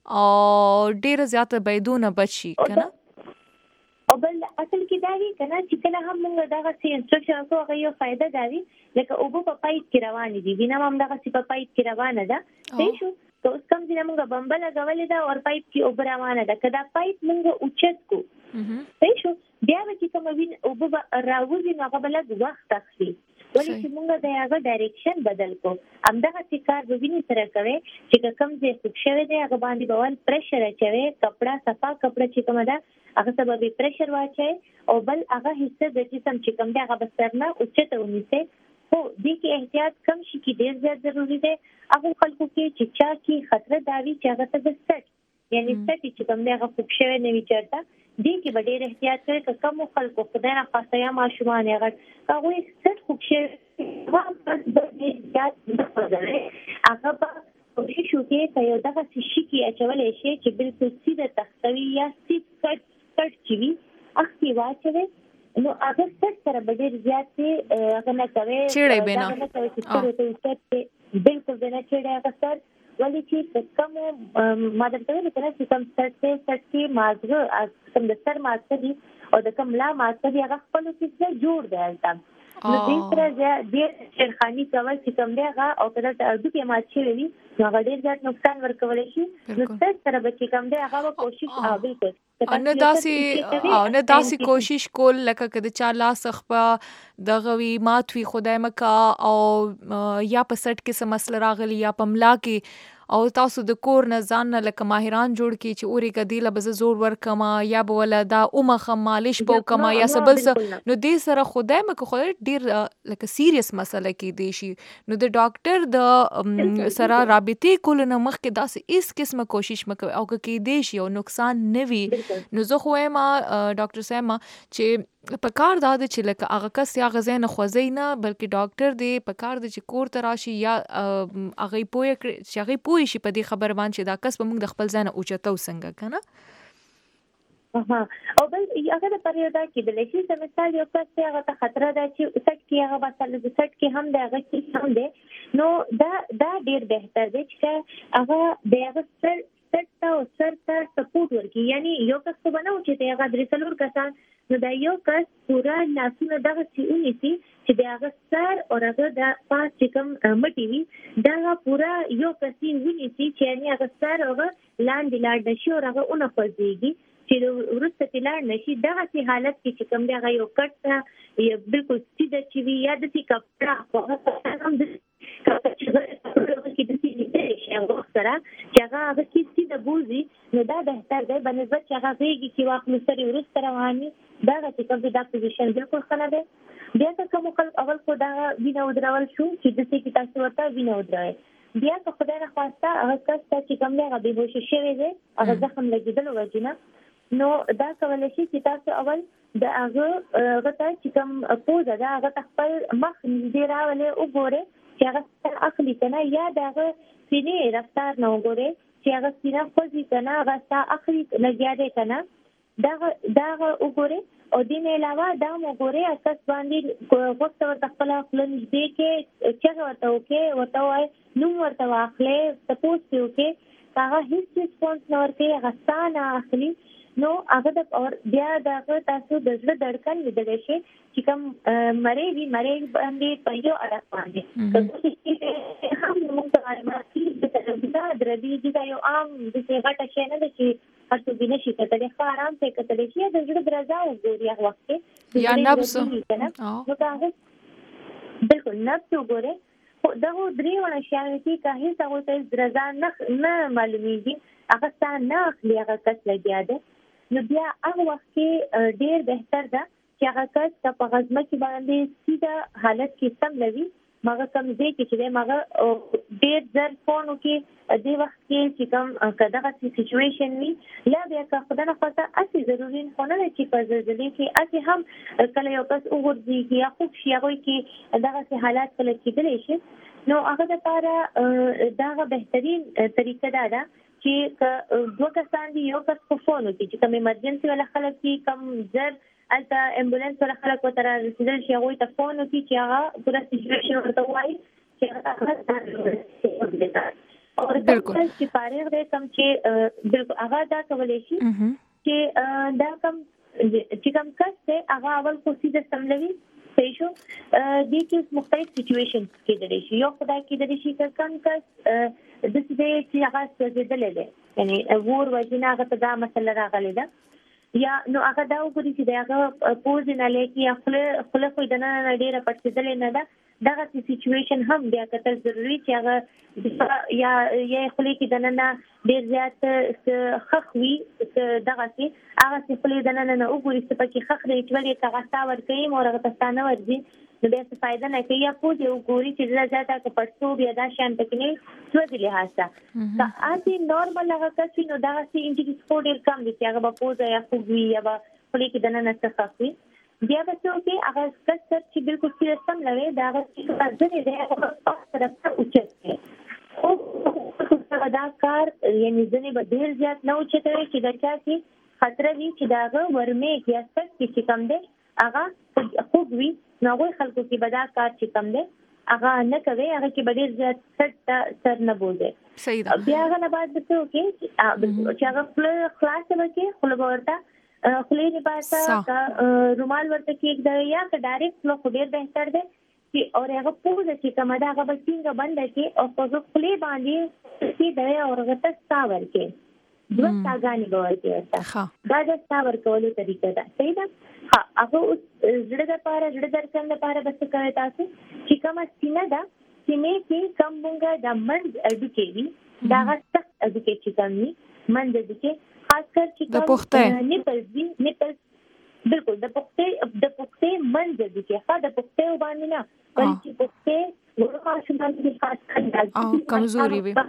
او ډیره زیاته بيدونه بچي کنه او بل اصل کې دا وی کنه چې کله هم موږ دغه سي انسترکشن کو هغه یو فائدہ دا وی لکه او په پایپ کې روان دي وینه هم دغه سی په پایپ کې روانه ده صحیح شو تو اوس کوم چې موږ بمبل غولې دا او پایپ کې او روانه ده کدا پایپ موږ اوچت کو صحیح شو بیا چې کوم وین او په راوځي نو هغه بل وخت اخلي ولې چې موږ د هغه ډایرکشن بدل کو همدغه چې کار به ویني سره کوي چې کوم ځای خوب شوی دی هغه باندې بول پریشر اچوي کپڑا صفا کپڑا چې کوم ده هغه سبب پریشر واچي او بل هغه حصہ د جسم چې کوم دی هغه بسرنه اوچته ونیسي خو دې کې احتیاط کم شي کې ډیر زیات ضروری دی هغه خلکو کې چې چا کې خطر داوي چې هغه ته سټ یعنی سټ چې کوم دی هغه خوب شوی نه وي چرته دې کې به ډیر احتیاط کوي که کوم خلکو خدای نه خاصه یا ماشومان هغه هغه سټ خوب شوی هغه د دې زیات نه پدره هغه کوشش وکړي چې یو دغه شي کې اچولې شي چې بالکل سیده تختوي یا سیده کټ کټ چوي اخی واچوي نو هغه څه سره به ډیر زیات هغه نه کوي چیرې بنا بالکل بنا چیرې هغه سر ولې چې کوم ماده ته نه کنه چې کوم سر څه سر کې مازغه کوم د سر مازغه دي او د کوم لا مازغه دي هغه خپل څه جوړ دی البته نو دې سره د شیرخانی کول چې کوم دی هغه او کله د اردو کې ماچې وي نو هغه ډیر زیات نقصان ورکول شي نو څه سره به چې کوم دی هغه کوشش بالکل نه داسي او نه داسي کوشش کول لکه کده چا لاس خپا دغوي ماتوي خدای مکا او یا په سټ کې سم مسله راغلی یا په ملا کې او تاسو د کور نه ځان نه لکه ماهران جوړ کی چې اوري کدیله به زور ورکما یا به ولا دا اومه مالش بو کما یا سبل نو دې سره خدای مکه خدای ډیر لکه سیریس مسله کې دی شي نو د ډاکټر د سره رابطې کول نه مخ کې داسې هیڅ قسمه کوشش مکوي او کې دی شي او نقصان نوي نو زه خو ما ډاکټر سیما چې په کار دا چې لکه هغه کس یا غزه نه خوځي نه بلکې ډاکټر دی په کار د چې کور ته راشي یا هغه پوي چې هغه پوي شي په دې خبر باندې دا کس به موږ د خپل ځان اوچتو څنګه کنه اها او بل هغه د پریودا کې د لشي د مثال یو څه هغه ته خطر ده چې سټ کې هغه بسل د سټ کې هم د هغه کې هم ده نو دا دا ډیر بهتر دی چې هغه د هغه سر سټ او سر ته سپورټ ورکړي یعنی یو کس څه بنو چې هغه درې څلور کسان نو دا یو کس پورا لاسونه دغه سیونی سي چې د هغه سر او هغه د پاس چې کوم مټي وي دا پورا یو کسي ونی سي چې یعنی هغه سر هغه لاندې لاړ نشي او هغه اون خوځيږي چې ورسته تلار نشي دغه سي حالت کې چې کوم دی هغه یو کټ یا بالکل سیده چی وي یا د سی کپڑا په هم د کپڑا چې د سی لیدې هغه سره چې هغه هغه کې سیده بوزي نو دا بهتر دی بنسبت چې هغه ویږي چې واخلو سره ورسته رواني دا چې کوم دا پوزیشن بالکل خنه ده بیا که کوم خلک اول کو دا وینه ودرول شو چې د سی کې تاسو ورته وینه ودرای بیا که خدای نه خواسته هغه کس چې کوم دی هغه به هوښ شوی دی هغه زخم لګیدل وجنه نو دا کولای شي چې تاسو اول د هغه غته چې کوم پوزه دا هغه خپل مخ نږدې راولې او ګوره چې هغه اخلي کنه یا دا هغه سینې رفتار نه وګوره چې هغه سینه خوځي کنه هغه سا اخلي لګیا دی کنه دا دا وګوره او دین علاوه دا وګوره اساس باندې وخت ورته خپل خپل نږدې کې چې ورته وکي ورته وای نو ورته واخلې تاسو ته وکي هغه هیڅ ریسپانس نه ورکړي هغه ستانه اخلي نو هغه د اور بیا دغه تاسو د زړه دړکن لیدل شي چې کوم مړی وي مړی باندې په یو اړه باندې هم موږ ته معلومات دي دا درې دي یو عام د څه غټه شي نه دي چې هر څه بنه شي کته د آرام څخه کته شي د زړه درزا وګوري هغه وخت یا نبض نو دا بالکل نبض وګوره دغه درې ونه شي چې کاهي څنګه ته درزا نه نه معلومیږي هغه ستاسو نه اخلي هغه کس لګیا ده نو بیا هغه وخت کې ډیر بهتر ده چې هغه کس په غزمه کې باندې سیده حالت کې سم لوي مګر کوم ځای کې چې مګر ډیر ځر فون کې د وخت کې چې کوم کداغه سچويشن وي لا بیا که خدای نه خاصه اسی ضروري نه نه چې په زلزلې کې اسی هم کله یو کس وګورځي چې یا خو شي هغه کې دغه حالات کله کېدلی شي نو هغه لپاره دغه بهترین طریقه دا ده چې دوه کسان دي یو کس په فون کې چې کوم ایمرجنسي ولا خلک کې کم ځر الته امبولانس ولا خلک وتر رسیدل شي هغه ته فون وکړي چې هغه پوره سچويشن ورته وایي چې هغه او بالکل چې فارغ دی کوم چې بالکل هغه دا کولای شي چې دا کوم چې کوم کس دی هغه اول کو سیده سملوي صحیح شو د کې مختلف سچويشن کې د شي یو خدای کې د شي کوم کس د دې چې هغه څه دی یعنی ور وجنه هغه ته دا مسله راغلی ده یا نو هغه دا وګوري چې داغه پوز نه لکه یا خپل خپل خو دنه نه ډیره پټېدل نه ده دغه سچويشن هم بیا کتل ضروری چې هغه یا یا خپل کې دنه نه ډیر زیات خخوي دغه سي هغه خپل دنه نه وګوري چې پکې خخ دی چې ولې تاسو ور کوي مور هغه تاسو ورځي نو بیا څه فائدہ نه کوي یا پوز یو ګوري چې زیاته کې پټو بیا دا شان پکې نه څه دی لهاسا دا اته نورمال هغه څه نو دا سي انټي سپورټ کم دي چې هغه پوز یا خوږي یا خپل کې دنه نه څه خخوي بیا به څه کې هغه څه چې بالکل سم لوي دا هغه چې ځنې دی هغه طرف اوچته او دا کار یعنی ځنې به ډیر زیات نه اوچته چې دا چې خطر وي چې دا ورمه کې اثر کې کم دی هغه خوږي نو غوي خلکو کې بدا کار چې کم دی هغه نه کوي هغه کې به ډیر زیات سټ سر نه بوزي صحیح ده بیا هغه نه بعد څه کوي چې هغه خپل خلاص وکړي خپل ورته خپلې نه پاسه رومال ورته کې دا یا که ډایرکټ نو خو ډیر بهتر دی چې اور هغه پوز چې کومه دا هغه بچینګ باندې کې او په خپلې باندې چې دا اور هغه تاسو ورکې دوه تاګانی ورکې دا د تاسو ورکولو طریقه ده صحیح ده ها هغه زړه د پاره زړه درکن د پاره بس کوي تاسو چې کومه سینه ده سینې کې کم مونږه د منځ اډو کې وي دا غسخ اډو کې چې کمی منځ اډو کې خاص کر چې د پخته نیپل دي نیپل بالکل د پخته د پخته منځ اډو کې خا د پخته باندې نه بلکې پخته ورخه شمال کې خاص کر کمزوري وي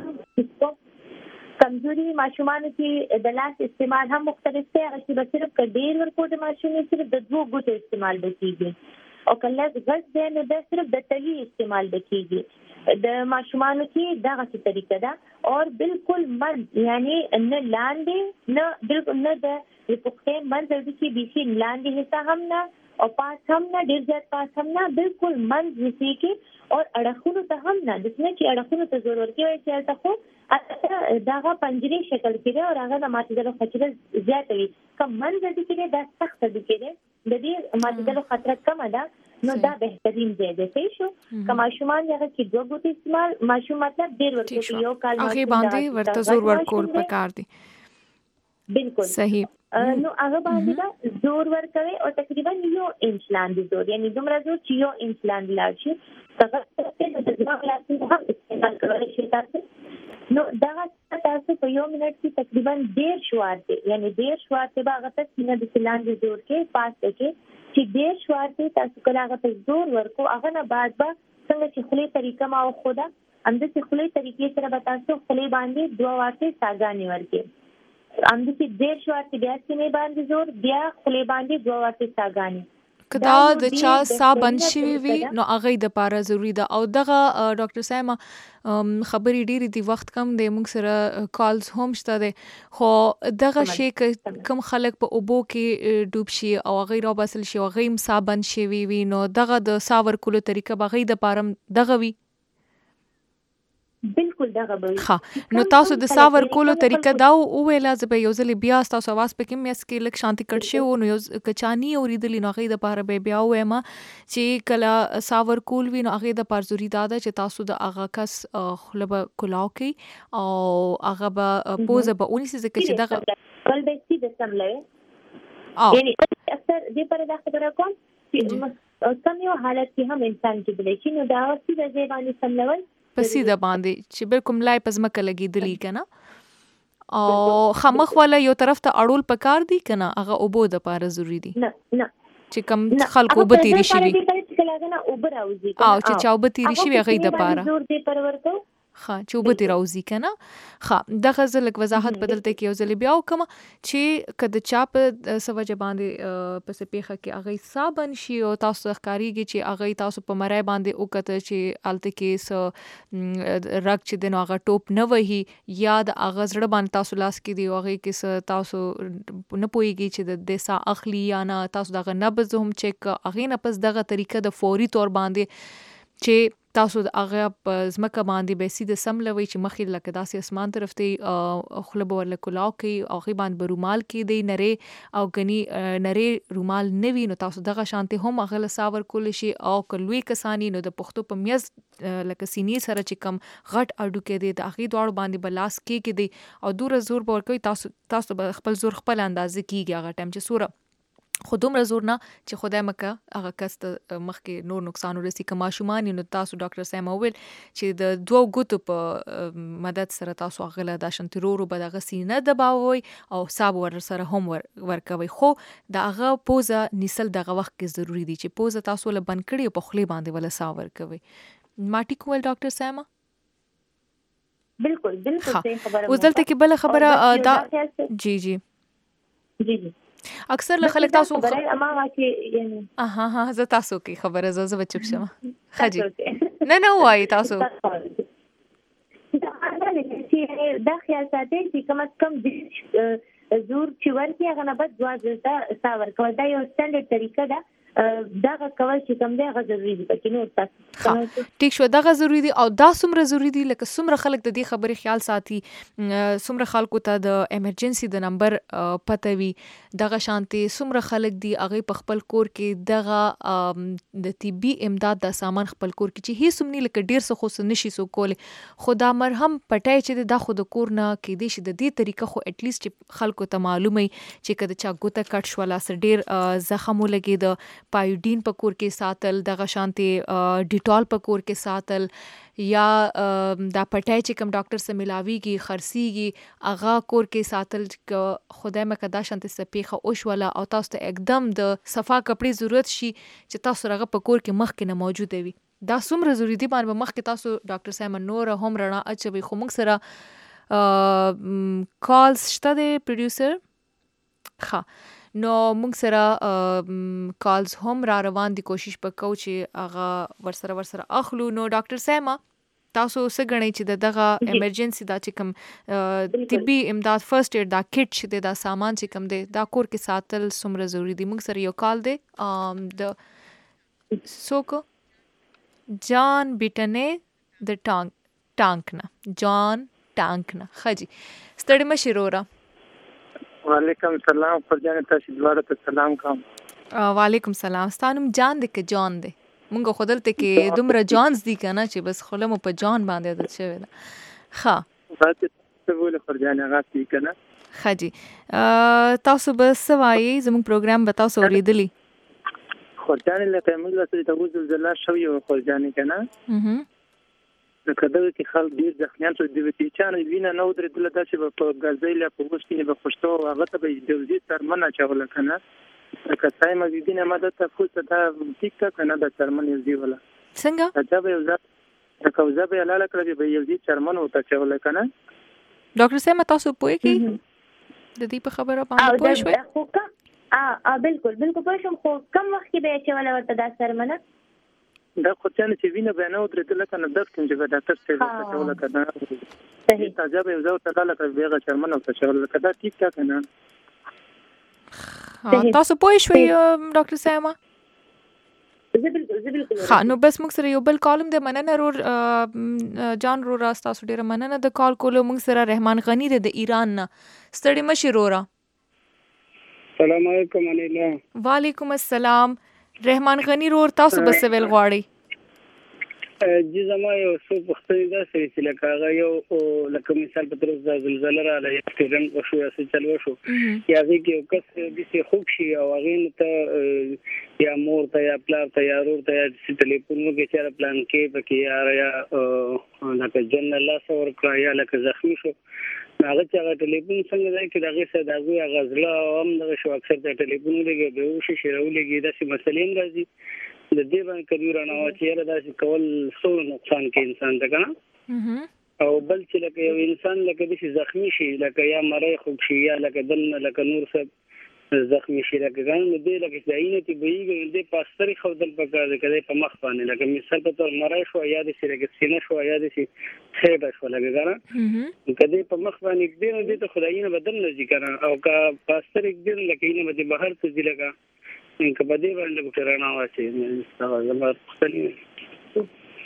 کمزوري ماشومان کې د لاس استعمال هم مختلف دی هغه چې صرف کډیر ورکو د ماشومان صرف د دوه ګوتو استعمال وکړي او کله غږ دی نو د صرف د تلی استعمال وکړي د ماشومان کې دغه څه طریقه ده او بالکل من یعنی نه لاندې نه بالکل نه د پخته من د کې بيسي لاندې حصہ هم نه او پاس هم نه ډیر ځات پاس هم نه بالکل من دي کې او اړخونو ته هم نه د څه چې اړخونو ته ضرورت کې وي چې تاسو داغه پنجري شکل کې او هغه د ماتېدلو خطر زیات وي کوم منځ دي کې دا سخت دي کې د دې ماتېدلو خطر کم ده نو دا بهترین دی د څه شو کوم ماشومان هغه کې دوه ګوتې استعمال ماشوم مطلب ډیر ورته یو کال هغه باندې ورته زور ورکول پکار دي بالکل صحیح نو هغه باندې زور ورکوي او تقریبا یو انچ لاندې زور یعنی دومره زور چې یو انچ لاندې لاړ شي څنګه چې د ځواب لاسي هم استعمال کولای شي تاسو نو دا تاسو په یو منټ کې تقریبا ډیر شوار دي یعنی ډیر شوار ته هغه ته سینه د لاندې زور کې پاس کې چې ډیر شوار ته تاسو کله هغه ته زور ورکو هغه نه بعد به څنګه چې خپل طریقه ما خدا اند چې خپل طریقې سره به تاسو خپل باندې دوه واټه ساګانی ورکې اند چې ډیر شوار ته بیا سینه باندې زور بیا خپل باندې دوه واټه ساګانی کدا د چا سا بند شوی وي نو هغه د پاره ضروری ده او دغه ډاکټر سایما خبرې ډېری دی وخت کم دی موږ سره کالز هم شته دي خو دغه شی کم خلک په اوبو کې ډوب شي او غیر او بسل شي او غیم سا بند شوی وي نو دغه د ساور کولو طریقه به غي د پاره دغه وي بالکل دغه به ها نو تاسو د ساور کولو طریقه دا وویل چې به یو ځل بیا تاسو आवाज پکې مېس کې لک شانتي کټ شي او نو یو کچانی اوریدلی نو غي د پاره به بیا وایم چې کله ساور کول وی نو هغه د پاره ضروری دا چې تاسو د هغه کس خلبه کلاو کی او هغه به پوزه به اونې څه کې چې دغه ول به سي د سملې یعنی اکثر دې پر دا خبره کوم چې کم یو حالت کې هم انسان کې بلې چې نو دا اوسې د ځواني سملول پسې د باندې چې بالکل لای پزمکه لګیدلی کنه او خمخ والا یو طرف ته اړول پکار دی کنه هغه اوبو د پاره ضروری دی نه نه چې کم خلکو به تیری شي وي او چې چاو به تیری شي هغه د پاره زور دی پرورته خا چوبتی راوځي کنه خا دغه ځلک وضاحت بدلته کې یو ځل بیا وکم چې کده چا په سوجه باندې پس پیخه کې هغه صابن شي او تاسو ښکاریږي چې هغه تاسو په مړای باندې وکته چې الته کې س رګ چې دنو هغه ټوپ نه وهي یا د هغه زړه باندې تاسو لاس کې دی هغه کې تاسو نه پويږي چې د سا اخلي یا نه تاسو دغه نبض هم چک هغه نه پس دغه طریقه د فوري تور باندې چې تاسو د هغه په ځمکه باندې به سیده سم لوي چې مخې لکه داسې اسمان طرف ته خلب ورل کلاو کوي او غي باندې رومال کې دی نری او غني نری رومال نوي نو تاسو دغه شانتي هم هغه ساور کول شي او کلوي کسانی نو د پښتو په میز لکه سینې سره چې کم غټ اډو کې دی د هغه دوړ باندې بلاس کې کې دی او دور زور به کوي تاسو تاسو خپل زور خپل اندازې کیږي هغه ټایم چې سوره خودم رزور نه چې خدای مکه هغه کس ته مخکې نور نقصان ورسي کما شومان نو تاسو ډاکټر سیم اول چې د دوه ګوتو په مدد سره تاسو غله د شنترورو به دغه سینه دباوي او صاحب ور سره هم ورکوي خو د هغه پوزه نسل دغه وخت کې ضروری دي چې پوزه تاسو له بند کړي په خلی باندې ولا ساور کوي ماټی کول ډاکټر سیم بالکل بالکل صحیح خبره وزلته کې بل خبره دا جی جی جی جی اکثر له خلک تاسو خبره اما واکه یعنی اها ها زه تاسو کې خبره زه زه چپ شم خجی نه نه وای تاسو دا خیال ساتي چې کم از کم د زور چې ورته هغه نه بد ځواز دا ساور کول دا یو سټانډرډ طریقه ده دا کول چې کوم دی هغه ضروری دی پکې نو تاسو ټیک شو دغه ضروری دی او دا څومره ضروری دی لکه څومره خلک د دې خبرې خیال ساتي څومره خلکو ته د ایمرجنسي د نمبر پته وي دغه شانتي څومره خلک دی هغه په خپل کور کې دغه د طبي امداد د سامان خپل کور کې چې هیڅ سمني لکه ډیر څه خو نشي سو کول خدا مرهم پټای چې د خود کور نه کې دي چې د دې طریقه خو اټ لیست خلکو ته معلومه چې کده چا ګوته کټ شو لا سر ډیر زخم ولګي د پایوډین په کور کې ساتل دغه شانتي ډیټول په کور کې ساتل یا دا پټای چې کوم ډاکټر سره ملاويږي خرسيږي اغا کور کې ساتل خدای مکه دا شانتي سپیخه اوش ولا او تاسو ته एकदम د صفا کپڑے ضرورت شي چې تاسو رغه په کور کې مخ کې نه موجود وي دا څومره ضروری دي باندې مخ کې تاسو ډاکټر سیمن نور هم رڼا اچوي خو موږ سره کالز شته دی پروډوسر ښه نو موږ سره کالز هم را روان دي کوشش وکاو چې هغه ورسره ورسره اخلو نو ډاکټر سیما تاسو څه غنئ چې دغه ایمرجنسي دا چې کوم طبي امداد فرست ایډ دا کټ چې دا سامان چې کوم دی دا کور کې ساتل څومره ضروری دي موږ سره یو کال دی د سوکو جان بیٹنه د ټانک ټانک نه جان ټانک نه خجی ستړي مشرورا وعلیکم سلام فرجان تاسو دواره ته سلام کوم وعلیکم سلام ستانم جان دې کې جان دې مونږ خودلته کې دومره جانز دي کنه چې بس خلمو په جان باندې عادت شوی ده ښه فاتح څه ویل فرجان هغه دې کنه خجی تاسو بس وایي زموږ پروګرام به تاسو اوریدلی فرجان له کومه لاسه ته وځل زلا شوی او فرجان کنه اها نو کله چې خلک ډیر ځخمیان شو د وتی چانه وینه نو درې دله داسې په غزایله په وښتینه په خوشتو هغه ته به د وزیر ترمنه چاول کنه که څای مې دینه مدد ته فوت ته ټیک کنه د ترمن یزي ولا څنګه دا به یو ځکه کوزه به لاله کړی به یزي ترمن وته چاول کنه ډاکټر سیم تاسو پوهی کی د دې په خبره باندې پوه شوي ا بالکل بالکل پوه شم خو کم وخت کې به چاول ورته دا ترمنه دا خو څنګه چې وینه به نه ودرې دلته نه دښت چې به ډاکټر څه وکړل کنه صحیح تازه به یو ځل تعالی کړ بیغه چرمن او تشول کدا ټیک تا کنه تاسو پوه شوي ډاکټر سیما ها نو بس موږ سره یو بل کالم د مننه رور جان رور تاسو ډیره مننه د کال کولو. موږ سره رحمان غنی د ایران نه ستړي مشي رورا. السلام علیکم انیلا. وعلیکم السلام رحمان غنی رور تاسو بس ویل غواړي. جی زما یو څو پوښتنې دا سړي چې لکه هغه یو لکه مثال په تر د زلزلې را لای اکسیډنټ وشو یا څه چل وشو یا هغه کې یو کس د سي خوب شي او هغه ته یا مور ته یا پلار ته یا ورور ته یا ټلیفون وکړي چې پلان کې پکې یا یا لکه جن الله سور کړ یا لکه زخمی شو هغه چې هغه ټلیفون څنګه ځای کې دغه څه دغه غزله هم دغه شو اکثر ته ټلیفون لګي به وشي شروع د سي مسلې راځي د دې باندې کوي رانه چې را داسې کول څو نقصان کې انسان ته کنه او بل چې لکه یو انسان لکه د شي زخمی شي لکه یا مړی خوب شي یا لکه دن لکه نور څه زخمی شي لکه ګان دې لکه ځایونه ته بهیږي دې پاستري خو دل پکاره کړي په مخ باندې لکه مثال په تور مړی شو یا د شي لکه سینه شو یا د شي خېبه شو لکه ګان کدی په مخ باندې دې دې ته خدای نه بدل نه ذکر او کا پاستري دې لکه نه به بهر څه دي لکه انکه بده باندې ګټرانا واسي نو زما خپل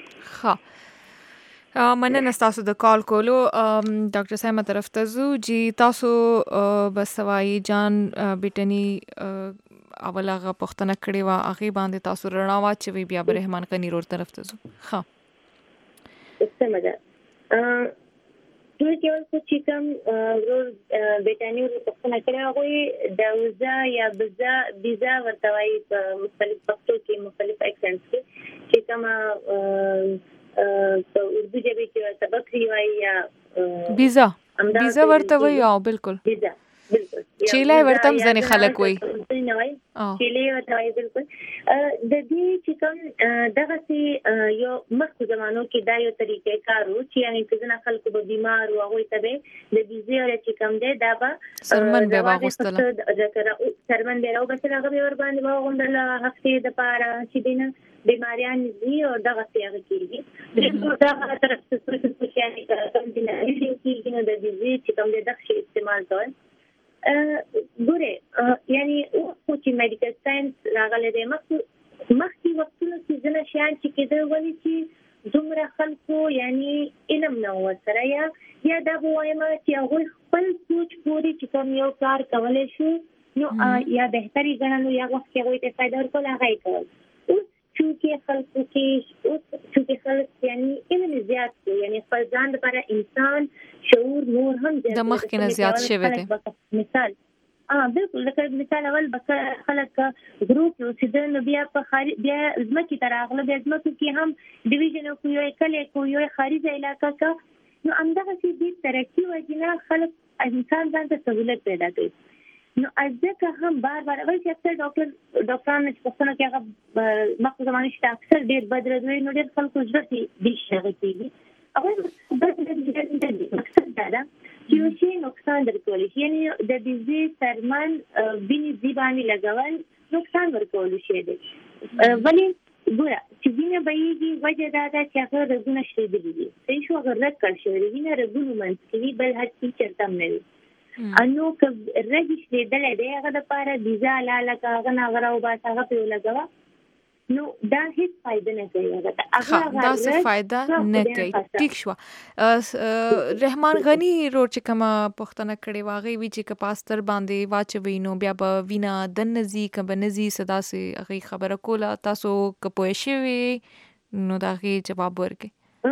ها مننه تاسو د کال کولو. ډاکټر صاحب طرف ته زو جی تاسو بس سوای جان بیٹنی اوله غ پختنه کړي وا هغه باندې تاسو رڼا واچوي بیا رحمان غنی رور طرف ته زو. ها استمدا دوی کې څه چې کوم ورور بیٹانی ورو پختنه کړي هغه د وزا یا بزا بيزا ورته وایي په مختلف پښتو کې مختلف اکسنټس کې چې کوم په اردو ژبه کې سبق وایي یا بيزا بيزا ورته وایي او بالکل بيزا بالکل چیلای ورته هم ځنې خلک وایي چیلای ورته وایي بالکل د دې چې کوم دغه سي یو مخکې زمانو کې دا یو طریقې کارو چې یعنی څنګه خلکو به بیمار او هغه ته د بيزي او چې کوم دی دا به سرمن به واغستله سرمن به راو بس هغه ور باندې واغوندل هفته د پاره چې دینه بیماریان دي او دغه څه هغه کیږي د دا طرف څه څه چې یعنی کوم دي نه کیږي نو د بيزي چې کوم د دغه استعمال کوي ګوره یعنی او چې میډیکل ساينس راغله د مخ مخکې وختونو کې ځنه شیان چې کېدل ولې چې دومره خلکو یعنی علم نه وسره یا یا دا وایم چې هغه خپل سوچ پوری چې کوم یو کار کولای شي نو یا بهتري ګڼلو یا وخت کې وایي ته فائدہ ورکول هغه کوي اوس چې خلکو کې اوس چې خلک یعنی علم زیات دي یعنی خپل ځان لپاره انسان شعور نور هم د مخکې نه زیات شوی دی. مثال اه بالکل لکه مثال اول بس خلک ګروپ یو چې د بیا په خارج بیا ځمکې تر اغله بیا ځمکې کې هم ډیویژن او یو کله کو یو خارجي علاقه کا نو همدغه چې د ترقی وجنه خلک انسان ځان ته سہولت پیدا کوي نو ځکه هم بار بار وایي چې اکثر ډاکټر ډاکټرانو چې پښتنه کې هغه مخکې زمانه چې اکثر ډیر بدل دوی نو ډیر خلکو ځکه دي شغه کیږي هغه د مقصد دا ده چې یو شی نقصان درکول شي یعنی د بيزي سرمن ویني زیبانی لګول نقصان ورکول شي دي ولی ګوره چې وینه بهيږي وجه دا ده چې هغه رګونه شي دي صحیح شو هغه رګ کړ شي وینه رګونه منځ کې بل هر څه چرته نه وي انو ک رګ شي دلته دی هغه د پاره بيزا لاله هغه نه غراو با هغه په لګوا نو دا هیڅ فائدہ نه کوي هغه دا څه فائدہ نه کوي. ټیک شو. رحمان غنی روډ چې کومه پښتنه کړي واغې وی چې کپاستر باندې واچوي نو بیا به وینا د نزي کب نزي صدا سي هغه خبره کوله تاسو کپوي شوی نو دا غي جواب ورکړي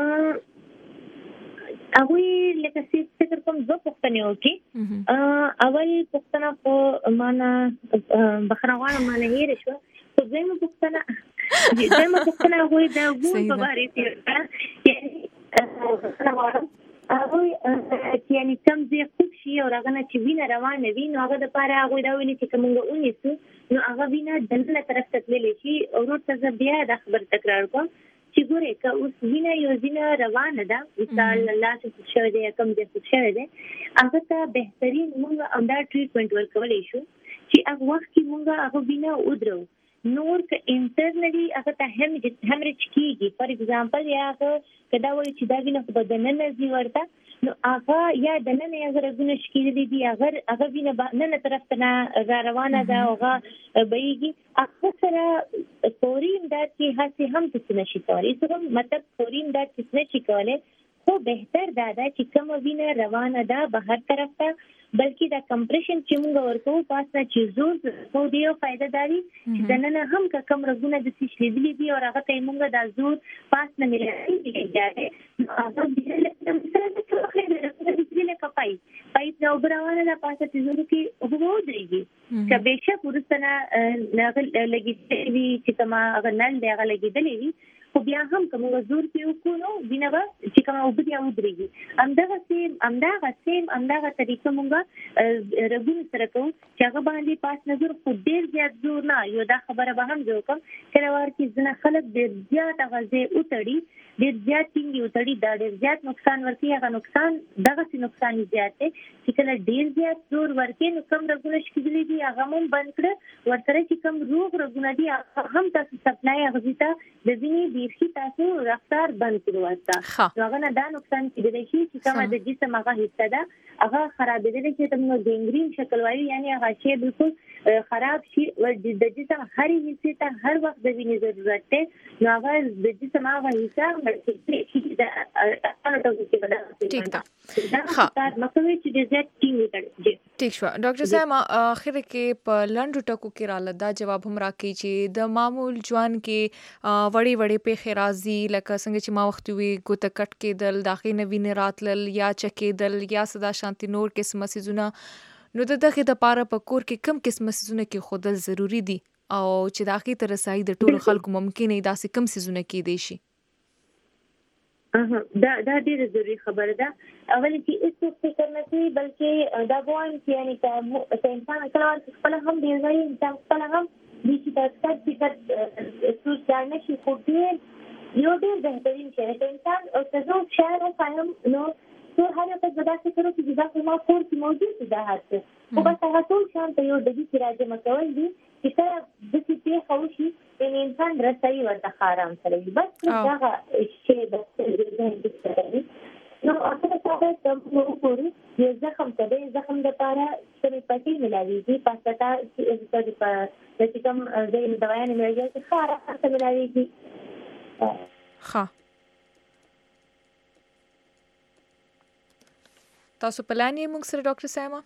هغه لکه څه فکر کوم زه پښتنه وکي اول پښتنه په معنا بخراوانه معنی هیر شو په زمو پښتنه زمو پښتنه وې دا وګور په باري چې یعنی هغه یعنی کم زی خوب شي او هغه نه چې وینه روانه وي نو هغه د پاره هغه دا ویني چې کومه اونیسو نو هغه وینه دنه طرف ته تللی شي او ورته بیا د خبر تکرار کوم چې ګوره که اوس وینه یو وینه روانه ده مثال الله چې شوی دی کوم دې شوی دی هغه ته بهترین موږ اندا ټریټمنټ ورکولای شو چې هغه وخت کې موږ هغه وینه ودرو نور ک انټرنلی هغه ته هم همریج کیږي. فار ایگزامپل یا هغه کدا وایي چې دا وینه په بدن نه زی ورته نو هغه یا د نن یې هغه رګونه شکېدلي دي هغه هغه وینه نن طرف ته را روانه ده هغه بهیږي. اکثره فوري امداد کې هڅې هم څه نشي کولی. څه مطلب فوري امداد څه نشي کولی خو بهتر دا ده چې کوم وینه روانه ده بهر طرف ته بلکې دا کمپریشن چې موږ ورکو پاس نه چې زور خو دی او فائدہ داري چې د نن هم کم رګونه د څه شلیدلي دي او هغه ته موږ دا زور پاس نه ملایي کیږي. هغه د مثلا د څه د دې له پای پای نو براونه نه پاسه چې زور کې وګورو دیږي چې بهشکه ورستنه لګیدلې چې کما هغه نن دی هغه لګیدلې وي خو بیا هم کوم زور کې وکړو وینه چې کوم او بیا ودرېږي. همدغه سیم همدغه سیم همدغه طریقه موږ رګون سره کوو چې هغه باندې پاس نظر خو ډېر زیات زور نه یو دا خبره به هم جوړ کوم کله ورته ځنه خلک ډېر زیات غزه اوتړي ډېر زیات ټینګي اوتړي دا ډېر زیات نقصان ورته هغه نقصان دغه سي نقصان زیات دی چې کله ډېر زیات زور ورته نو کم رګونه شکېدلې دي هغه هم بند کړ ورته چې کم روغ رګونه دي هم تاسو سپلای غزيتا د وینې بیخي تاسو رفتار بند کړو ورته هغه نه دا نقصان کېدلی شي چې کومه د جسم هغه حصہ ده هغه خرابېدلی چې تمنو ګنګرین شکل وایي یعنی هغه شی بالکل خراب شي او د جسم هر حصے ته هر وخت د وینې ضرورت ده نو هغه د جسم هغه حصہ چې د اړتیا کې ودا ٹھیک ده ها مطلب چې د زیات ټینګ کړي. ٹھیک شو ډاکټر صاحب اخر کې په لنډو ټکو کې را لدا جواب هم راکړي چې د معمول ژوند کې وړي وړي په خرازي لکه څنګه چې ما وخت وی ګوت کټ کېدل داخې نوی نه راتلل یا چکېدل یا صدا شانتي نور قسمه سيزونه نو دغه د پاره په کور کې کم قسمه سيزونه کې خودل ضروری دي او چې داخې تر رسایي د ټولو خلکو ممکن نه داسې کم سيزونه کې دي شي. اها دا دا ډیره ضروری خبره ده. اول چې اس څه فکر نه کوي بلکې دا وایي چې یعنی که انسان کله خپل هم دی ځای انسان خپل هم د چې تاسو چې څه ځان نشي خو دې یو ډیر بهترین شی دی انسان او تاسو شاید فهم نو ټول هر یو څه بدل کړو چې دا ما کور کې موجود ده هڅه خو بس هغه ټول شان ته یو د دې راځي مکول دي چې دا د دې خوشي ان انسان رسایي ورته خارام سره بس دا شی د دې نو اته څه ته نو پوری یو ځکه ته د زخم د پاره چې پټي ملایي پاستا چې په چې کوم د دوايانو ملایي چې خارام سره ملایي ها تاسو پلانې موږ سره ډاکټر سیما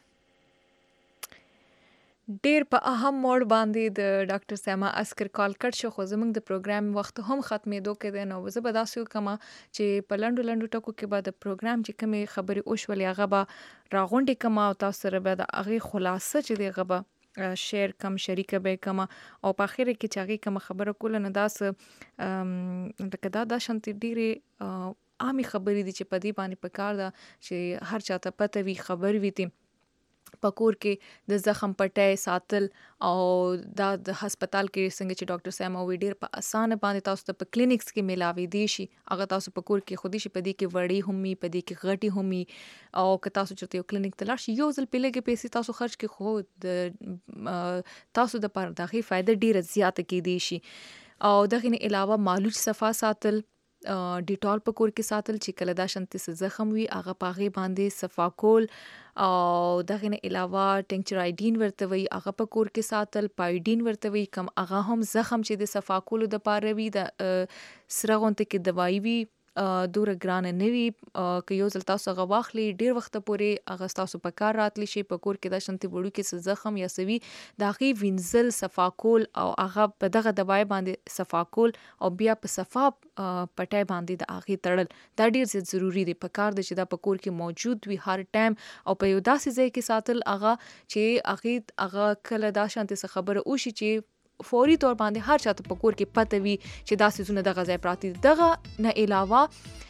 ډیر په اهم موډ باندې د ډاکټر سیما اسکر کال کټ شو خو زموږ د پروګرام وخت هم ختمېدو کې دی نو زه به داسې وکم چې په لنډو لنډو ټکو کې به د پروګرام چې کومې خبرې وشولې هغه به راغونډې کما او تاسو سره به د هغې خلاصه چې دی هغه به شیر کم شریکه به کما او په اخر کې چې هغې کومه خبره کوله نو داسې لکه دا دا شانتي ډېرې عامي خبرې دي چې په دې باندې پکار ده چې هر چاته پته وي خبر وي دي پکور کې د زخم پټای ساتل او دا د هسپتال کې څنګه چې ډاکټر سیما وی ډیر په اسانه باندې تاسو ته په کلینکس کې ملاوي دي شي هغه تاسو پکور کې خودي شي پدې کې وړي همي پدې کې غټي همي او که تاسو چرته یو کلینیک ته لاړ شي یو ځل پیلې کې پیسې تاسو خرج کې خو د تاسو د پر دغه فائدہ ډیره زیاته کې دي شي او دغه نه علاوه مالوچ صفا ساتل ډیټول په کور کې ساتل چې کله دا شنتي څه زخم وي هغه پاغي باندې صفا کول او دغه نه علاوه ټینکچرایډین ورته وي هغه په کور کې ساتل پایډین ورته وي کم هغه هم زخم چې د صفا کولو د پاره وي د سرغونته کې دوايي وي دوره ګران نه وي که یو ځل تاسو غوا واخلي ډیر وخت پورې هغه تاسو په کار راتلی شي په کور کې د شنتي وړو کې زخم یا سوي د غي وینزل صفا کول او هغه په دغه دوايي باندې صفا کول او بیا په صفا پټای باندې د هغه تړل دا ډیر زیات ضروری دی په کار د چې دا په کور کې موجود وي هر ټایم او په یو داسې ځای کې ساتل هغه چې هغه هغه کله دا شانتي خبره وشي چې فوري طور باندې هر چاته په کور کې پته وي چې دا سيزونه د غذای پراتی دغه نه علاوه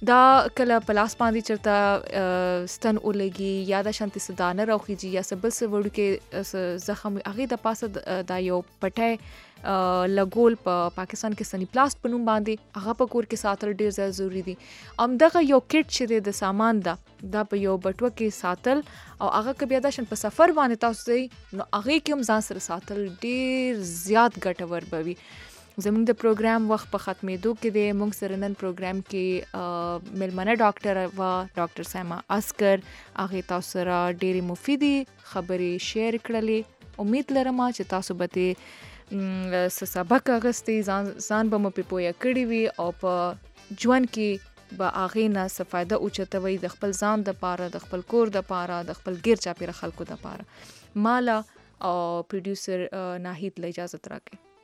دا کله په لاس باندې چرته ستن ولګي یا د شانتي سدانه راوخیږي یا سبل سوړو کې زخم هغه د پاسه دا یو پټه لګول په پاکستان کې سنی پلاست په نوم باندې هغه په کور کې ساتل ډیر زیات ضروری دي. ام دغه یو کټ چې د سامان دا دا په یو بټوه کې ساتل او هغه که بیا د شن په سفر باندې تاسو نو هغه کې هم ځان سره ساتل ډیر زیات ګټور بوي. زموږ د پروګرام وخت په ختمېدو کې د موږ سره نن پروګرام کې ملمنه ډاکټر و ډاکټر سیما اسکر هغه تاسو سره ډېری مفیدی خبرې شیر کړلې. امید لرم چې تاسو به څه سبق اخیستی ځان ځان به مو په پوهه کړی وي او په ژوند کې به هغه نه څه فائدہ اوچتوي د خپل ځان د پاره د خپل کور د پاره د خپل غیر چاپیره خلکو د پاره. مالا او پروډوسر ناهید له اجازه راکړي.